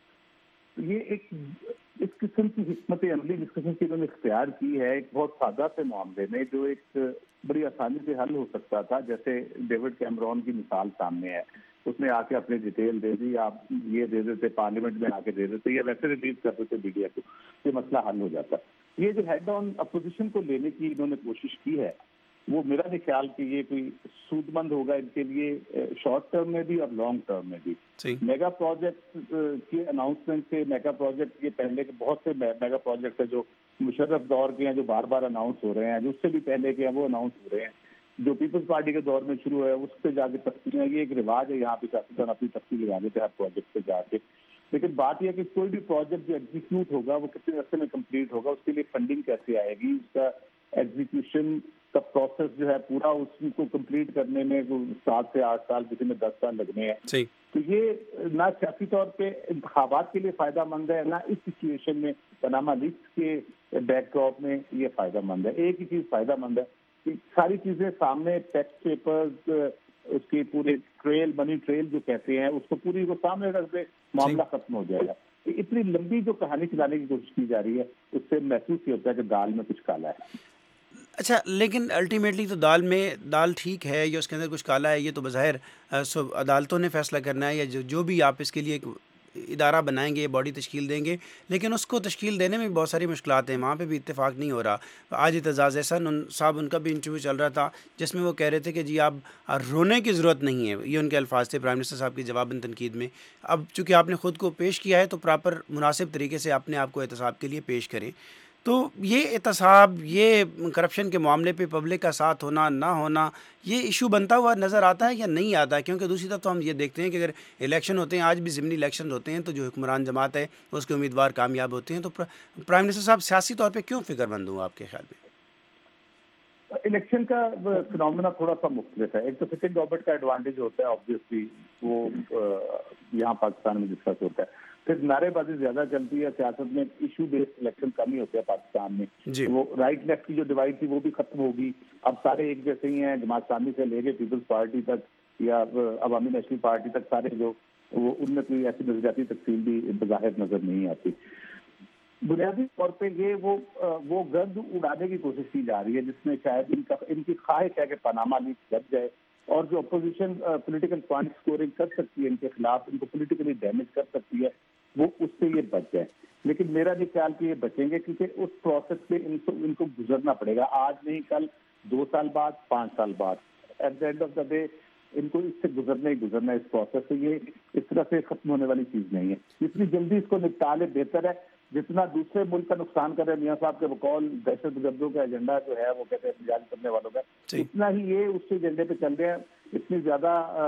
یہ ایک اس قسم کی حکمت عملی جس قسم کی انہوں نے اختیار کی ہے, ایک بہت سادہ سے معاملے میں جو ایک بڑی آسانی سے حل ہو سکتا تھا, جیسے ڈیوڈ کیمرون کی مثال سامنے ہے. اس نے آ کے اپنی ڈیٹیل دے دی, آپ یہ دے دیتے پارلیمنٹ میں آ کے دے دیتے, یا ویسے ریلیز کر دیتے میڈیا کو, یہ مسئلہ حل ہو جاتا. یہ جو ہیڈ آن اپوزیشن کو لینے کی انہوں نے کوشش کی ہے, وہ میرا نہیں خیال کہ یہ کوئی سود مند ہوگا ان کے لیے شارٹ ٹرم میں بھی اور لانگ ٹرم میں بھی. میگا پروجیکٹ کے اناؤنسمنٹ سے, میگا پروجیکٹ کے پہلے کے بہت سے میگا پروجیکٹ ہیں جو مشرف دور کے ہیں, جو بار بار اناؤنس ہو رہے ہیں, جو اس سے بھی پہلے کے ہیں وہ اناؤنس ہو رہے ہیں, جو پیپلز پارٹی کے دور میں شروع ہے اس پہ جا کے تفصیل ہے. یہ ایک رواج ہے یہاں پہ سیاستدان اپنی تفصیل لگا دیتے ہیں ہر پروجیکٹ پہ جا کے. لیکن بات یہ ہے کہ کوئی بھی پروجیکٹ جو ایگزیکیوٹ ہوگا وہ کتنے عرصے میں کمپلیٹ ہوگا, اس کے لیے فنڈنگ کیسے آئے گی, اس کا ایگزیکیوشن کا پروسیس جو ہے پورا اس کو کمپلیٹ کرنے میں سات سے آٹھ سال, کسی میں دس سال لگنے ہیں. تو یہ نہ سیاسی طور پہ انتخابات کے لیے فائدہ مند ہے, نہ اس سچویشن میں پاناما لیکس کے بیک ڈراپ میں یہ فائدہ مند ہے. ایک ہی چیز فائدہ مند ہے کہ ساری چیزیں سامنے, ٹیکس پیپرز, اس کے پورے ٹریل, منی ٹریل جو کہتے ہیں, اس کو پوری کو سامنے رکھ دے, معاملہ ختم ہو جائے گا. اتنی لمبی جو کہانی چلانے کی کوشش کی جا رہی ہے, اس سے محسوس یہ ہوتا ہے کہ دال میں کچھ کالا ہے. اچھا, لیکن الٹیمیٹلی تو دال میں دال ٹھیک ہے یا اس کے اندر کچھ کالا ہے, یہ تو بظاہر عدالتوں نے فیصلہ کرنا ہے, یا جو جو بھی آپ اس کے لیے ایک ادارہ بنائیں گے, باڈی تشکیل دیں گے, لیکن اس کو تشکیل دینے میں بہت ساری مشکلات ہیں, وہاں پہ بھی اتفاق نہیں ہو رہا. آج اعتزاز احسن صاحب, ان کا بھی انٹرویو چل رہا تھا جس میں وہ کہہ رہے تھے کہ جی آپ رونے کی ضرورت نہیں ہے, یہ ان کے الفاظ تھے پرائم منسٹر صاحب کی جواباً تنقید میں. اب چونکہ آپ نے خود کو پیش کیا ہے تو پراپر مناسب طریقے سے اپنے آپ کو احتساب کے لیے پیش کریں. تو یہ احتساب, یہ کرپشن کے معاملے پہ پبلک کا ساتھ ہونا نہ ہونا, یہ ایشو بنتا ہوا نظر آتا ہے یا نہیں آتا ہے؟ کیونکہ دوسری طرف تو ہم یہ دیکھتے ہیں کہ اگر الیکشن ہوتے ہیں, آج بھی ضمنی الیکشن ہوتے ہیں, تو جو حکمران جماعت ہے اس کے امیدوار کامیاب ہوتے ہیں. تو پرائم منسٹر صاحب سیاسی طور پہ کیوں فکر مند ہوں آپ کے خیال میں؟ الیکشن کا فنومینا تھوڑا سا مختلف ہے. ایک تو سٹنگ گورنمنٹ کا ایڈوانٹیج ہوتا ہے, آبویسلی وہ یہاں پاکستان میں ڈسکس ہوتا ہے. پھر نعرے بازی زیادہ چلتی ہے سیاست میں, ایشو بیسڈ الیکشن کم ہی ہوتے ہیں پاکستان میں. جی. وہ رائٹ لیفٹ کی جو ڈیوائڈ تھی وہ بھی ختم ہوگی, اب سارے ایک جیسے ہی ہیں, جماعت اسلامی سے لے کے پیپلز پارٹی تک یا عوامی نیشنل پارٹی تک, سارے جو وہ ان میں کوئی ایسی نظریاتی تقسیم بھی بظاہر نظر نہیں آتی. بنیادی طور پہ یہ وہ وہ گرد اڑانے کی کوشش کی جا رہی ہے جس میں شاید ان کا ان کی خواہش ہے کہ پاناما لیکس لگ جائے, اور جو اپوزیشن پولیٹیکل پوائنٹ اسکورنگ کر سکتی ہے ان کے خلاف, ان کو پولیٹیکلی ڈیمیج کر سکتی ہے, وہ اس سے یہ بچ جائے. لیکن میرا بھی خیال کہ یہ بچیں گے کیونکہ اس پروسیس سے ان کو ان کو گزرنا پڑے گا, آج نہیں کل, دو سال بعد, پانچ سال بعد. At the end of the day ان کو اس سے گزرنا ہی گزرنا ہے اس پروسیس سے. یہ اس طرح سے ختم ہونے والی چیز نہیں ہے. جتنی جلدی اس کو نپٹا لے بہتر ہے. جتنا دوسرے ملک کا نقصان کر رہے ہیں میاں صاحب کے بقول دہشت گردوں کا ایجنڈا جو ہے وہ کہتے ہیں احتجاج کرنے والوں کا, اتنا ہی یہ اس کے ایجنڈے پہ چل رہے ہیں. اتنی زیادہ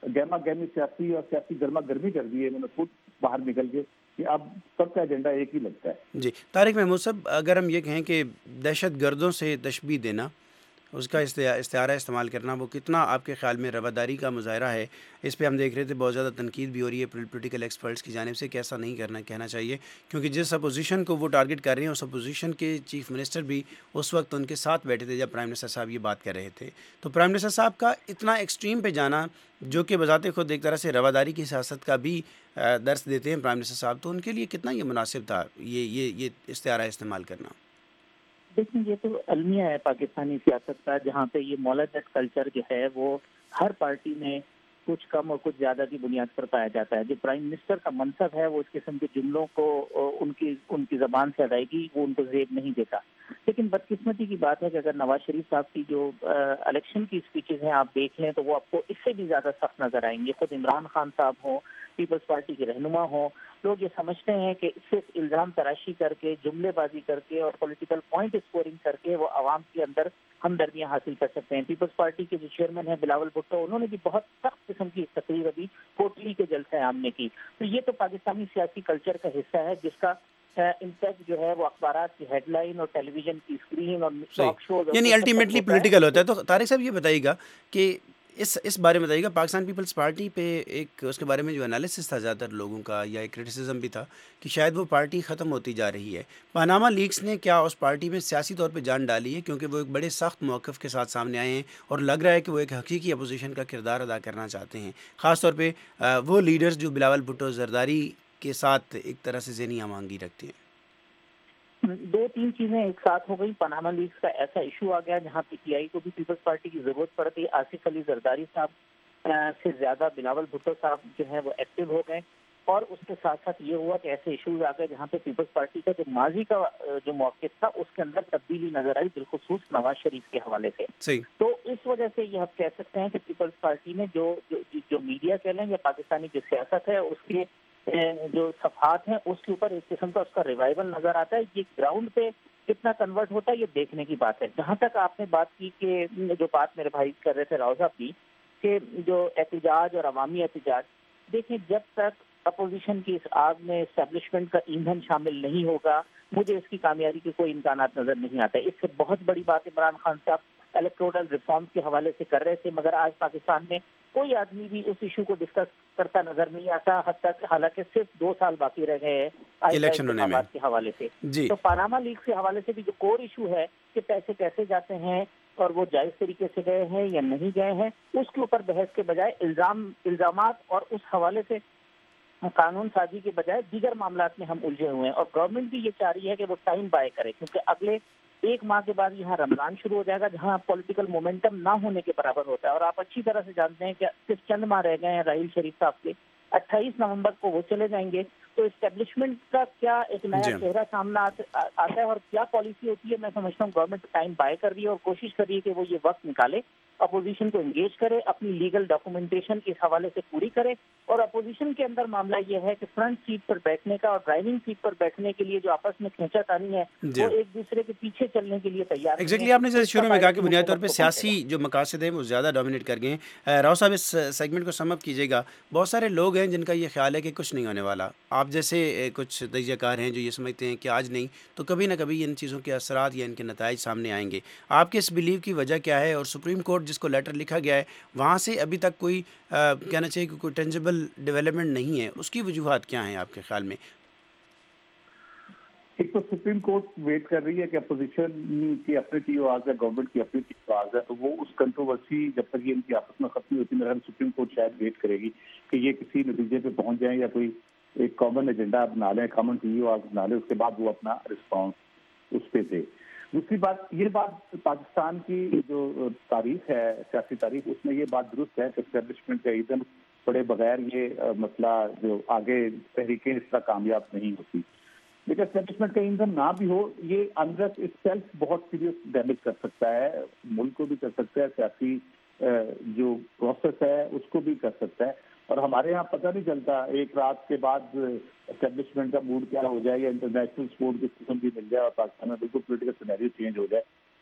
گہما گہمی سیاسی اور سیاسی گرما گرمی کر دی ہے انہوں نے خود باہر نکل کے کہ اب سب کا ایجنڈا ایک ہی لگتا ہے. جی طارق محمود صاحب، اگر ہم یہ کہیں کہ دہشت گردوں سے تشبیہ دینا، اس کا استعارہ استعمال کرنا، وہ کتنا آپ کے خیال میں رواداری کا مظاہرہ ہے؟ اس پہ ہم دیکھ رہے تھے بہت زیادہ تنقید بھی ہو رہی ہے پولیٹیکل ایکسپرٹس کی جانب سے کہ ایسا نہیں کرنا کہنا چاہیے، کیونکہ جس اپوزیشن کو وہ ٹارگٹ کر رہے ہیں اس اپوزیشن کے چیف منسٹر بھی اس وقت ان کے ساتھ بیٹھے تھے جب پرائم منسٹر صاحب یہ بات کر رہے تھے. تو پرائم منسٹر صاحب کا اتنا ایکسٹریم پہ جانا، جو کہ بذات خود ایک طرح سے رواداری کی سیاست کا بھی درس دیتے ہیں پرائم منسٹر صاحب، تو ان کے لیے کتنا یہ مناسب تھا یہ یہ یہ استعارہ استعمال کرنا؟ دیکھیں یہ تو المیہ ہے پاکستانی سیاست کا، جہاں پہ یہ مولدت کلچر جو ہے وہ ہر پارٹی میں کچھ کم اور کچھ زیادہ کی بنیاد پر پایا جاتا ہے. جو پرائم منسٹر کا منصب ہے وہ اس قسم کے جملوں کو ان کی ان کی زبان سے ادائیگی وہ ان کو زیب نہیں دیتا. لیکن بدقسمتی کی بات ہے کہ اگر نواز شریف صاحب کی جو الیکشن کی اسپیچز ہیں آپ دیکھ لیں تو وہ آپ کو اس سے بھی زیادہ سخت نظر آئیں گے. خود عمران خان صاحب ہوں، پیپلز پارٹی کے رہنما ہوں، لوگ یہ سمجھتے ہیں کہ صرف الزام تراشی کر کے، جملے بازی کر کے اور پولیٹیکل پوائنٹ اسکورنگ کر کے وہ عوام کے اندر ہمدردیاں حاصل کر سکتے ہیں. پیپلز پارٹی کے جو چیئرمین ہیں بلاول بھٹو، انہوں نے بھی بہت سخت قسم کی تقریر ابھی کوٹلی کے جلسے عام نے کی. تو یہ تو پاکستانی سیاسی کلچر کا حصہ ہے جس کا امپیکٹ جو ہے وہ اخبارات کی ہیڈ لائن اور ٹیلی ویژن کی اسکرین اور ٹاک شوز یعنی الٹیمیٹلی پولیٹیکل ہوتا ہے. تو طارق صاحب یہ بتائیے گا کہ اس اس بارے میں بتائیے گا، پاکستان پیپلز پارٹی پہ ایک اس کے بارے میں جو انالیسس تھا زیادہ تر لوگوں کا یا ایک کرٹیسزم بھی تھا کہ شاید وہ پارٹی ختم ہوتی جا رہی ہے. پاناما لیکس نے کیا اس پارٹی میں سیاسی طور پہ جان ڈالی ہے؟ کیونکہ وہ ایک بڑے سخت موقف کے ساتھ سامنے آئے ہیں اور لگ رہا ہے کہ وہ ایک حقیقی اپوزیشن کا کردار ادا کرنا چاہتے ہیں، خاص طور پہ وہ لیڈرز جو بلاول بھٹو زرداری کے ساتھ ایک طرح سے ذہنی ہم آہنگی رکھتے ہیں. دو تین چیزیں ایک ساتھ ہو گئی. پاناما لیکس کا ایسا ایشو آ گیا جہاں پی ٹی آئی کو بھی پیپلز پارٹی کی ضرورت پڑ گئی. آصف علی زرداری صاحب سے زیادہ بلاول بھٹو صاحب جو ہیں وہ ایکٹیو ہو گئے، اور اس کے ساتھ ساتھ یہ ہوا کہ ایسے ایشوز آ گئے جہاں پہ پیپلز پارٹی کا جو ماضی کا جو موقف تھا اس کے اندر تبدیلی نظر آئی، بالخصوص نواز شریف کے حوالے سے. صحیح. تو اس وجہ سے یہ ہم کہہ سکتے ہیں کہ پیپلز پارٹی نے جو جو میڈیا کہہ لیں یا پاکستانی جو سیاست ہے اس کے جو صفحات ہیں اس کے اوپر ایک قسم کا اس کا ریوائول نظر آتا ہے. یہ گراؤنڈ پہ کتنا کنورٹ ہوتا ہے یہ دیکھنے کی بات ہے. جہاں تک آپ نے بات کی کہ جو بات میرے بھائی کر رہے تھے راؤ صاحب کی کہ جو احتجاج اور عوامی احتجاج، دیکھیں جب تک اپوزیشن کی اس آگ میں اسٹیبلشمنٹ کا ایندھن شامل نہیں ہوگا مجھے اس کی کامیابی کے کوئی امکانات نظر نہیں آتے. اس سے بہت بڑی بات عمران خان صاحب الیکٹورل ریفارمز کے حوالے سے کر رہے تھے، مگر آج پاکستان میں کوئی آدمی بھی اس ایشو کو ڈسکس کرتا نظر نہیں آتا، حد تک حالانکہ صرف دو سال باقی رہ گئے ہیں الیکشن ہونے میں کے حوالے سے. جی. تو پاناما لیکس کے حوالے سے بھی جو کور ایشو ہے کہ پیسے کیسے جاتے ہیں اور وہ جائز طریقے سے گئے ہیں یا نہیں گئے ہیں، اس کے اوپر بحث کے بجائے الزام الزامات اور اس حوالے سے قانون سازی کے بجائے دیگر معاملات میں ہم الجھے ہوئے ہیں. اور گورنمنٹ بھی یہ چاہ رہی ہے کہ وہ ٹائم بائے کرے، کیونکہ اگلے ایک ماہ کے بعد یہاں رمضان شروع ہو جائے گا جہاں پولیٹیکل مومنٹم نہ ہونے کے برابر ہوتا ہے. اور آپ اچھی طرح سے جانتے ہیں کہ صرف چند ماہ رہ گئے ہیں راحیل شریف صاحب کے، اٹھائیس نومبر کو وہ چلے جائیں گے. تو اسٹیبلشمنٹ کا کیا ایک نیا چہرہ سامنے آتا ہے اور کیا پالیسی ہوتی ہے، میں سمجھتا ہوں گورنمنٹ ٹائم بائے کر رہی ہے اور کوشش کر رہی ہے کہ وہ یہ وقت نکالے، اپوزیشن کو انگیج کرے، اپنی لیگل ڈاکومنٹیشن اس حوالے سے پوری کرے. اور اپوزیشن کے اندر معاملہ یہ ہے کہ فرنٹ سیٹ پر بیٹھنے کا اور ڈرائیونگ سیٹ پر بیٹھنے کے لیے جو آپس میں کھینچا تانی ہے وہ ایک دوسرے کے پیچھے چلنے کے لیے تیار. ایگزیکٹلی آپ نے جیسے شروع میں کہا کہ بنیادی طور پہ سیاسی جو مقاصد ہیں وہ زیادہ ڈومینیٹ کر گئے ہیں. راؤ صاحب اس سیگمنٹ کو سم اپ کیجیے گا. بہت سارے لوگ ہیں جن کا یہ خیال ہے کہ کچھ نہیں ہونے والا. آپ جیسے کچھ تجزیہ کار ہیں جو یہ سمجھتے ہیں کہ آج نہیں تو کبھی نہ کبھی ان چیزوں کے اثرات یا ان کے نتائج سامنے آئیں گے. آپ کے اس بلیو کی وجہ کیا ہے؟ اور سپریم کورٹ جس کو لیٹر لکھا گیا ہے وہاں سے ابھی تک کوئی کہنا چاہیے کہ کوئی ٹینجیبل ڈیولپمنٹ نہیں ہے، اس کی وجوہات کیا ہیں آپ کے خیال میں؟ ایک تو سپریم کورٹ ویٹ کر رہی ہے کہ اپوزیشن کی اپنی ٹی او آز ہے، گورنمنٹ کی اپنی ٹی او آز ہے، تو وہ اس کنٹروورسی جب تک یہ ان کی آپس میں ختم ہوتی ہے سپریم کورٹ شاید ویٹ کرے گی کہ یہ کسی نتیجے پہ پہنچ جائیں یا کوئی ایک کامن ایجنڈا بنا لیں، کامن ٹی او آز بنا لیں، اس کے بعد وہ اپنا رسپانس اس پہ دے. دوسری بات یہ بات پاکستان کی جو تاریخ ہے سیاسی تاریخ اس میں یہ بات درست ہے کہ اسٹیبلشمنٹ کا ایندھن پڑے بغیر یہ مسئلہ جو آگے تحریکیں اس طرح کامیاب نہیں ہوتی. لیکن اسٹیبلشمنٹ کا ایندھن نہ بھی ہو یہ انرسٹ اٹ سیلف بہت سیریس ڈیمیج کر سکتا ہے، ملک کو بھی کر سکتا ہے، سیاسی جو پروسیس ہے اس کو بھی کر سکتا ہے. اور ہمارے یہاں پتہ نہیں چلتا ایک رات کے بعد اسٹیبلشمنٹ کا موڈ کیا ہو جائے یا انٹرنیشنل سپورٹ کس قسم کی مل جائے اور پاکستان میں بالکل پولیٹیکل سینیریو چینج ہو جائے.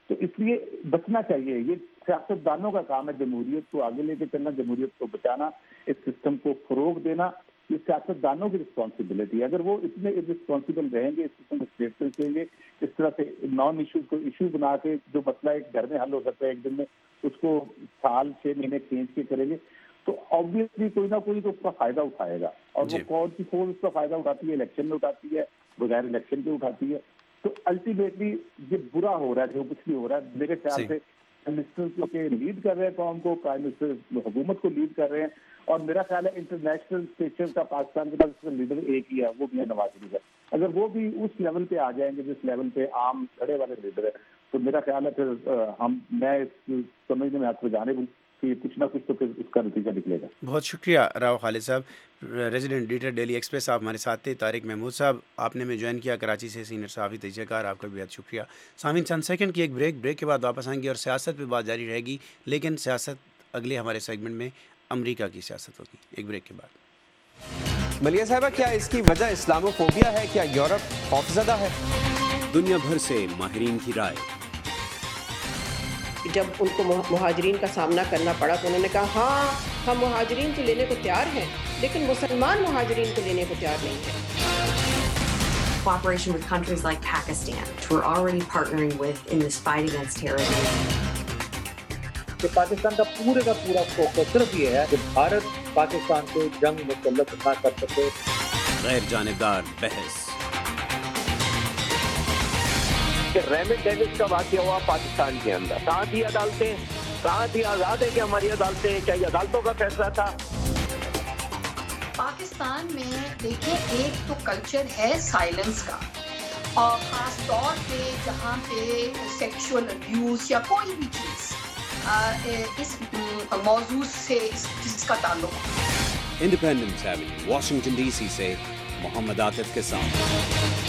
تو اس لیے بچنا چاہیے. یہ سیاستدانوں کا کام ہے جمہوریت کو آگے لے کے چلنا, جمہوریت کو بچانا, اس سسٹم کو فروغ دینا. یہ سیاستدانوں کی رسپانسبلٹی ہے. اگر وہ اتنے رسپانسبل رہیں گے, اس سسٹم کو اسٹیٹ کریں گے, اس طرح سے نان ایشوز کو ایشو بنا کے جو مسئلہ ایک گھر میں حل ہو سکتا ہے ایک دن میں, اس کو سال چھ مہینے چینج کے کریں گے, تو آبویسلی کوئی نہ کوئی تو اس کا فائدہ اٹھائے گا. اور وہ کون سی فورس اس کا فائدہ اٹھاتی ہے؟ الیکشن میں اٹھاتی ہے, بغیر الیکشن کے اٹھاتی ہے. تو الٹیمیٹلی یہ برا ہو رہا ہے جو کچھ بھی ہو رہا ہے. میرے خیال سے منسٹر کے لیڈ کر رہے ہیں قوم کو, پرائم منسٹر حکومت کو لیڈ کر رہے ہیں, اور میرا خیال ہے انٹرنیشنل اسٹیشن کا پاکستان کے پاس لیڈر ایک ہی ہے, وہ بھی ہے نواز شریف ہے. اگر وہ بھی اس لیول پہ آ جائیں گے جس لیول پہ عام کھڑے والے لیڈر ہے, تو میرا خیال ہے پھر ہم میں اس سمجھنے میں آپ کو جانے ہوں کہ کچھ نہ کچھ تو پھر اس کا نتیجہ نکلے گا. بہت شکریہ راؤ خالد صاحب, ریزیڈنٹ ایڈیٹر ڈیلی ایکسپریس. آپ ہمارے ساتھ تھے. طارق محمود صاحب, آپ نے ہمیں جوائن کیا کراچی سے, سینئر صحافی تجزیہ کار, آپ کا بھی بہت شکریہ. سامعین, چند سیکنڈ کی ایک بریک, بریک کے بعد واپس آئیں گے اور سیاست پہ بات جاری رہے گی, لیکن سیاست اگلے ہمارے سیگمنٹ میں امریکہ کی سیاست ہوگی. ایک بریک کے بعد. ملیہ صاحبہ, کیا اس کی وجہ اسلاموفوبیا ہے؟ کیا یورپ خوفزدہ ہے؟ دنیا بھر سے ماہرین کی رائے. جب ان کو مہاجرین کا سامنا کرنا پڑا تو انہوں نے کہا ہاں ہم مہاجرین کو لینے کو تیار ہیں, لیکن مسلمان مہاجرین کو لینے کو تیار نہیں ہیں. Cooperation with countries like Pakistan, which we're already partnering with in this fight against terrorism. کہ پاکستان کا پورے کا پورا فوکس صرف یہ ہے کہ بھارت پاکستان کو جنگ مسلط نہ کر سکے. غیر جانبدار بحث. کہ ریمنڈ ڈیوس کا واقعہ ہوا پاکستان کے اندر, کہاں تھی عدالتیں, کہاں تھی آزاد ہے کہ ہماری عدالتیں, کیا یہ عدالتوں کا فیصلہ تھا؟ پاکستان میں دیکھیں ایک تو کلچر ہے سائلنس کا, اور خاص طور پہ جہاں پہ سیکشول ابیوز یا کوئی بھی چیز اس موضوع سے جس کا تعلق. Independence avenue, Washington D C سے محمد عاطف کے ساتھ.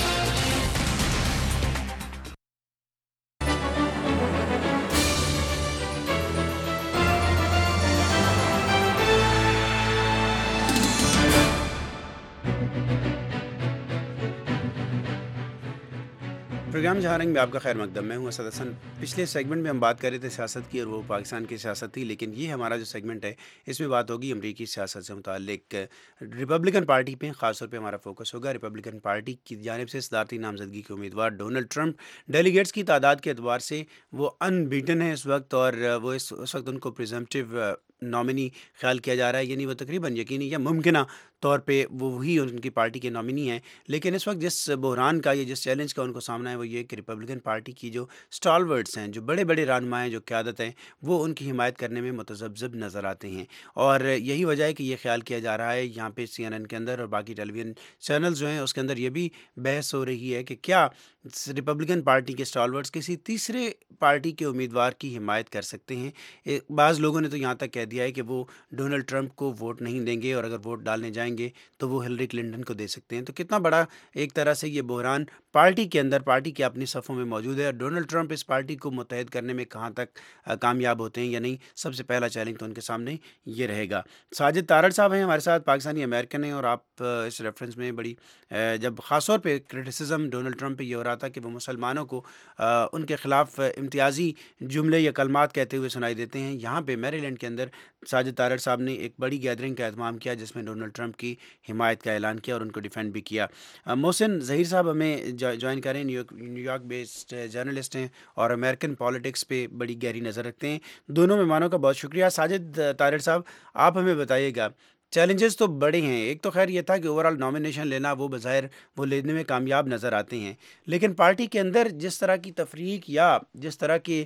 پروگرام جہاں رنگ میں آپ کا خیر مقدم. میں ہوں اسد حسن. پچھلے سیگمنٹ میں ہم بات کر رہے تھے سیاست کی, اور وہ پاکستان کی سیاست تھی, لیکن یہ ہمارا جو سیگمنٹ ہے اس میں بات ہوگی امریکی سیاست سے متعلق. ریپبلکن پارٹی پہ خاص طور پہ ہمارا فوکس ہوگا. ریپبلکن پارٹی کی جانب سے صدارتی نامزدگی کے امیدوار ڈونلڈ ٹرمپ, ڈیلیگیٹس کی تعداد کے اعتبار سے وہ ان بیٹن ہے اس وقت, اور وہ اس اس وقت ان کو پریزمپٹیو نامنی خیال کیا جا رہا ہے, یعنی وہ تقریباً یقینی یا ممکنہ طور پہ وہ وہی ان کی پارٹی کے نامنی ہیں. لیکن اس وقت جس بحران کا یا جس چیلنج کا ان کو سامنا ہے وہ یہ کہ ریپبلکن پارٹی کی جو اسٹالورڈس ہیں, جو بڑے بڑے رہنما ہیں, جو قیادت ہیں, وہ ان کی حمایت کرنے میں متذبذب نظر آتے ہیں. اور یہی وجہ ہے کہ یہ خیال کیا جا رہا ہے یہاں پہ سی این این کے اندر اور باقی ٹیلی ویژن چینلز جو ہیں اس کے اندر یہ بھی بحث ہو رہی ہے کہ کیا ریپبلکن پارٹی کے اسٹالورڈس کسی تیسرے پارٹی کے امیدوار کی حمایت کر سکتے ہیں. بعض لوگوں نے تو یہاں تک کہہ دیا ہے کہ وہ ڈونلڈ ٹرمپ کو ووٹ نہیں دیں گے, اور اگر ووٹ ڈالنے جائیں گے تو وہ ہلری کلنٹن کو دے سکتے ہیں. تو کتنا بڑا ایک طرح سے یہ بحران پارٹی کے اندر, پارٹی کے اپنی صفوں میں موجود ہے, اور ڈونلڈ ٹرمپ اس پارٹی کو متحد کرنے میں کہاں تک کامیاب ہوتے ہیں یا نہیں. سب سے پہلا چیلنج تو ان کے سامنے یہ رہے گا. ساجد تارڑ صاحب ہیں ہمارے ساتھ, پاکستانی امریکن ہیں, اور آپ اس ریفرنس میں بڑی جب خاص طور پہ کرٹیسزم ڈونلڈ ٹرمپ پہ یہ ہو رہا تھا کہ وہ مسلمانوں کو ان کے خلاف امتیازی جملے یا کلمات کہتے ہوئے سنائی دیتے ہیں, یہاں پہ میری لینڈ کے اندر ساجد تارڑ صاحب نے ایک بڑی گیدرنگ کا اہتمام کیا جس میں ڈونلڈ ٹرمپ کی حمایت کا اعلان کیا اور ان کو ڈیفینڈ بھی کیا. محسن ظہیر صاحب ہمیں جوائن کریں, نیو یارک بیسڈ جرنلسٹ ہیں اور امریکن پالیٹکس پہ بڑی گہری نظر رکھتے ہیں. دونوں مہمانوں کا بہت شکریہ. ساجد تارڑ صاحب, آپ ہمیں بتائیے گا, چیلنجز تو بڑے ہیں. ایک تو خیر یہ تھا کہ اوورال نامینیشن لینا وہ بظاہر وہ لینے میں کامیاب نظر آتے ہیں, لیکن پارٹی کے اندر جس طرح کی تفریق یا جس طرح کی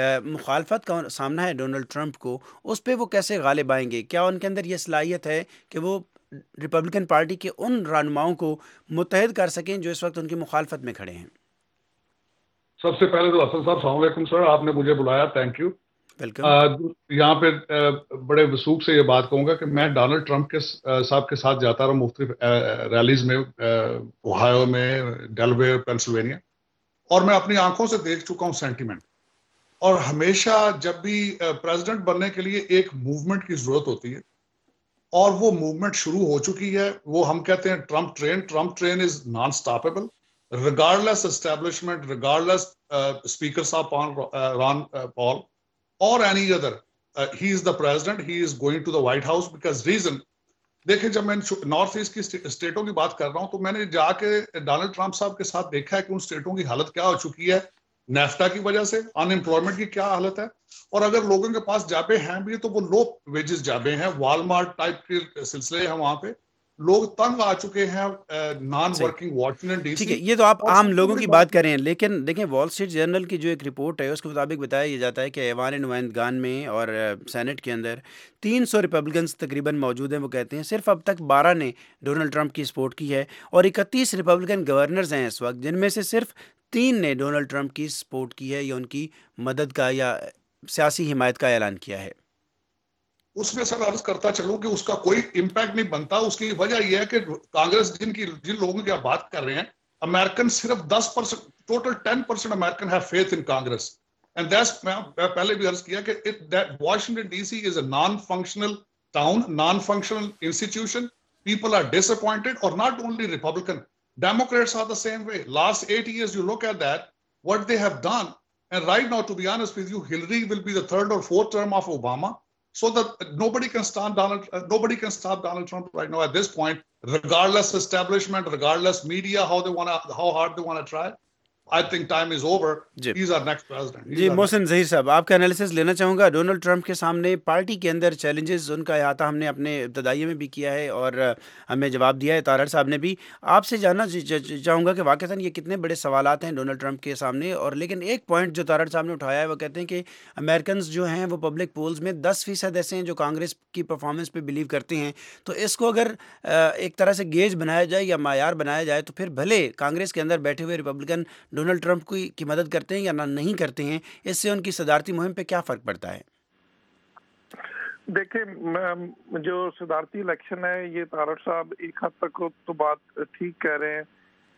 مخالفت کا سامنا ہے ڈونلڈ ٹرمپ کو, اس پہ وہ کیسے غالب آئیں گے؟ کیا ان کے اندر یہ صلاحیت ہے کہ وہ ریپبلکن پارٹی کے ان رہنماؤں کو متحد کر سکیں جو اس وقت ان کی مخالفت میں کھڑے ہیں؟ سب سے پہلے تو اسد صاحب السلام علیکم سر, آپ نے مجھے بلایا, تھینک یو. یہاں پہ بڑے وثوق سے یہ بات کہوں گا کہ میں ڈونلڈ ٹرمپ کے صاحب کے ساتھ جاتا رہا مختلف ریلیز میں, اوہایو میں, ڈیلویئر, پینسلوینیا, اور میں اپنی آنکھوں سے دیکھ چکا ہوں سینٹیمنٹ. اور ہمیشہ جب بھی پریزیڈنٹ بننے کے لیے ایک موومنٹ کی ضرورت ہوتی ہے, اور وہ موومنٹ شروع ہو چکی ہے, وہ ہم کہتے ہیں Trump train. Trump train is non stoppable. regardless establishment, regardless uh, Speaker Saab Paul, uh, Ron uh, Paul or any other, uh, he is the president, he is going to the White House because reason, دیکھیں جب میں نارتھ ایسٹ کی اسٹیٹوں کی بات کر رہا ہوں تو میں نے جا کے ڈونلڈ ٹرمپ صاحب کے ساتھ دیکھا ہے کہ ان اسٹیٹوں کی حالت کیا ہو چکی ہے نیفٹا کی وجہ سے, ان امپلائمنٹ کی کیا حالت ہے, اور اگر لوگوں کے پاس جابے ہیں بھی تو وہ لو ویجز جابے ہیں, والمارٹ ٹائپ کے سلسلے ہیں وہاں پہ, لوگ تنگ آ چکے ہیں non working Washington D C. ٹھیک ہے, یہ تو آپ عام لوگوں کی بات کر رہے ہیں, لیکن دیکھیں وال اسٹریٹ جرنل کی جو ایک رپورٹ ہے اس کے مطابق بتایا یہ جاتا ہے کہ ایوان نمائندگان میں اور سینٹ کے اندر تین سو ریپبلکنس تقریباً موجود ہیں. وہ کہتے ہیں صرف اب تک بارہ نے ڈونلڈ ٹرمپ کی سپورٹ کی ہے اور اکتیس ریپبلکن گورنرز ہیں اس وقت, جن میں سے صرف تین نے ڈونلڈ ٹرمپ کی سپورٹ کی ہے یا ان کی مدد کا یا سیاسی حمایت کا اعلان کیا ہے. اس میں سر عرض کرتا چلوں کہ اس کا کوئی امپیکٹ نہیں بنتا. اس کی وجہ یہ ہے کہ کانگریس جن کی جن لوگوں کی آپ بات کر رہے ہیں, امریکن صرف دس percent, total ten percent American have faith in Congress. And that's, میں پہلے بھی عرض کیا کہ Washington D C is a non functional town, non functional institution. People are disappointed, اور not only Republican, Democrats are the same way. Last eight years you look at that what they have done, and right now to be honest with you, Hillary will be the third or fourth term of Obama. So that nobody can stop Donald, uh, nobody can stop Donald Trump right now at this point, regardless establishment, regardless media, how they want to, how hard they want to try. I think time is over. He's our next president. جی محسن ظہیر صاحب, آپ کا انالیسس لینا چاہوں گا. ڈونلڈ ٹرمپ کے سامنے پارٹی کے اندر چیلنجز, ان کا احاطہ ہم نے اپنے ابتدائیے میں بھی کیا ہے اور ہمیں جواب دیا ہے طارر صاحب نے بھی. آپ سے جاننا چاہوں گا کہ واقعتاً یہ کتنے بڑے سوالات ہیں ڈونلڈ ٹرمپ کے سامنے, اور لیکن ایک پوائنٹ جو طارر صاحب نے اٹھایا ہے وہ کہتے ہیں کہ امریکنز جو ہیں وہ پبلک پولز میں دس فیصد ایسے ہیں جو کانگریس کی پرفارمنس پہ بلیو کرتے ہیں. تو اس کو اگر ایک طرح سے گیج بنایا جائے یا معیار بنایا جائے تو پھر بھلے کانگریس کے اندر بیٹھے ہوئے ریپبلکن ڈونلڈ ٹرمپ کو کی مدد کرتے ہیں یا نہ نہیں کرتے ہیں, اس سے ان کی صدارتی مہم پہ کیا فرق پڑتا ہے؟ دیکھیں, جو صدارتی الیکشن ہے یہ طارق صاحب ایک حد تک تو بات ٹھیک کہہ رہے ہیں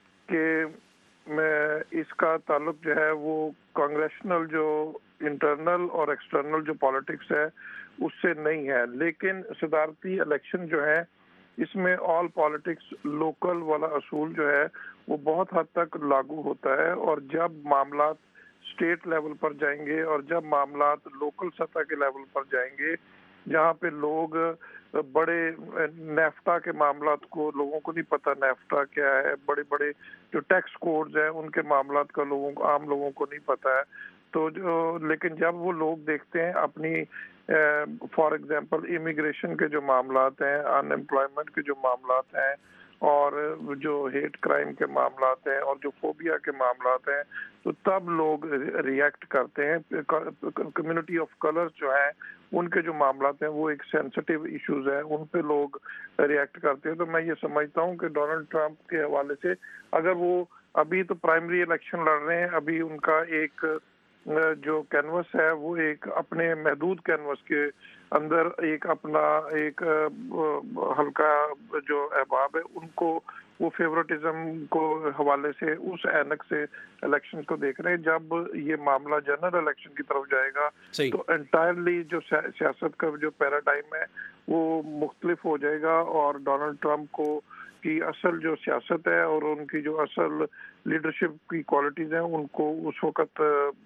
کہ اس کا تعلق جو ہے وہ کانگریشنل جو انٹرنل اور ایکسٹرنل جو پالیٹکس ہے اس سے نہیں ہے, لیکن صدارتی الیکشن جو ہے اس میں آل پالیٹکس لوکل والا اصول جو ہے وہ بہت حد تک لاگو ہوتا ہے. اور جب معاملات اسٹیٹ لیول پر جائیں گے اور جب معاملات لوکل سطح کے لیول پر جائیں گے, جہاں پہ لوگ بڑے نیفٹا کے معاملات کو, لوگوں کو نہیں پتہ نیفٹا کیا ہے, بڑے بڑے جو ٹیکس کوڈز ہیں ان کے معاملات کا لوگوں کو, عام لوگوں کو نہیں پتہ ہے. تو جو لیکن جب وہ لوگ دیکھتے ہیں اپنی فار ایگزامپل امیگریشن کے جو معاملات ہیں, ان امپلائمنٹ کے جو معاملات ہیں, اور جو ہیٹ کرائم کے معاملات ہیں, اور جو فوبیا کے معاملات ہیں, تو تب لوگ ریئیکٹ کرتے ہیں. کمیونٹی آف کلر جو ہیں ان کے جو معاملات ہیں وہ ایک سینسٹیو ایشوز ہیں, ان پہ لوگ ریئیکٹ کرتے ہیں. تو میں یہ سمجھتا ہوں کہ ڈونلڈ ٹرمپ کے حوالے سے اگر وہ ابھی تو پرائمری الیکشن لڑ رہے ہیں, ابھی ان کا ایک جو کینوس ہے وہ ایک اپنے محدود کینوس کے اندر ایک اپنا ایک ہلکا جو احباب ہے ان کو وہ فیورٹزم کو حوالے سے اس اینک سے الیکشن کو دیکھ رہے ہیں. جب یہ معاملہ جنرل الیکشن کی طرف جائے گا تو انٹائرلی جو سیاست کا جو پیراڈائم ہے وہ مختلف ہو جائے گا, اور ڈونلڈ ٹرمپ کو کی اصل جو سیاست ہے اور ان کی جو اصل لیڈرشپ کی کوالٹیز ہیں ان کو اس وقت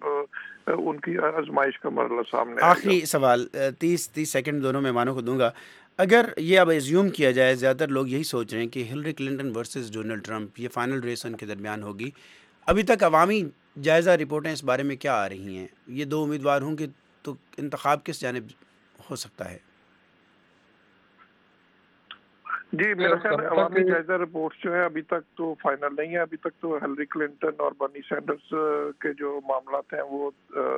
ان کی آزمائش کا مرحلہ سامنے. آخری سوال تیس تیس سیکنڈ دونوں مہمانوں کو دوں گا. اگر یہ اب ایزیوم کیا جائے, زیادہ تر لوگ یہی سوچ رہے ہیں کہ Hillary Clinton versus Donald Trump یہ فائنل ریس ان کے درمیان ہوگی, ابھی تک عوامی جائزہ رپورٹیں اس بارے میں کیا آ رہی ہیں؟ یہ دو امیدوار ہوں گے تو انتخاب کس جانب ہو سکتا ہے؟ جی میرا خیال عوامی جائزہ رپورٹس جو ہے ابھی تک تو فائنل نہیں ہے. ابھی تک تو ہیلری کلنٹن اور برنی سینڈرز کے جو معاملات ہیں وہ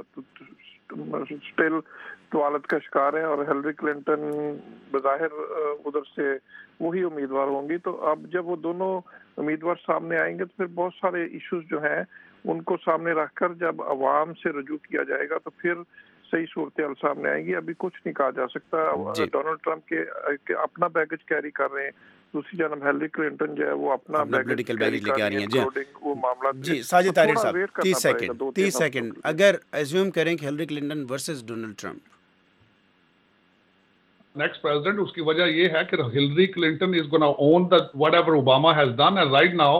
اسٹل طوالت کا شکار ہیں, اور ہیلری کلنٹن بظاہر ادھر سے وہی امیدوار ہوں گی. تو اب جب وہ دونوں امیدوار سامنے آئیں گے تو پھر بہت سارے ایشوز جو ہیں ان کو سامنے رکھ کر جب عوام سے رجوع کیا جائے گا تو پھر صحیح صورتحال سامنے آئیں گی. ابھی کچھ نہیں کہا جا سکتا. ڈونلڈ ٹرمپ کے اپنا بیگیج کیری کر رہے ہیں, دوسری جانب ہیلری کلنٹن جو ہے وہ اپنا پولیٹیکل بیگیج لے کے آ رہی ہیں. وہ معاملہ جی ساجد طاہر صاحب تیس سیکنڈ تیس سیکنڈ اگر ایزیوم کریں کہ Hillary Clinton versus Donald Trump next president, اس کی وجہ یہ ہے کہ Hillary Clinton is gonna own that whatever Obama has done, and right now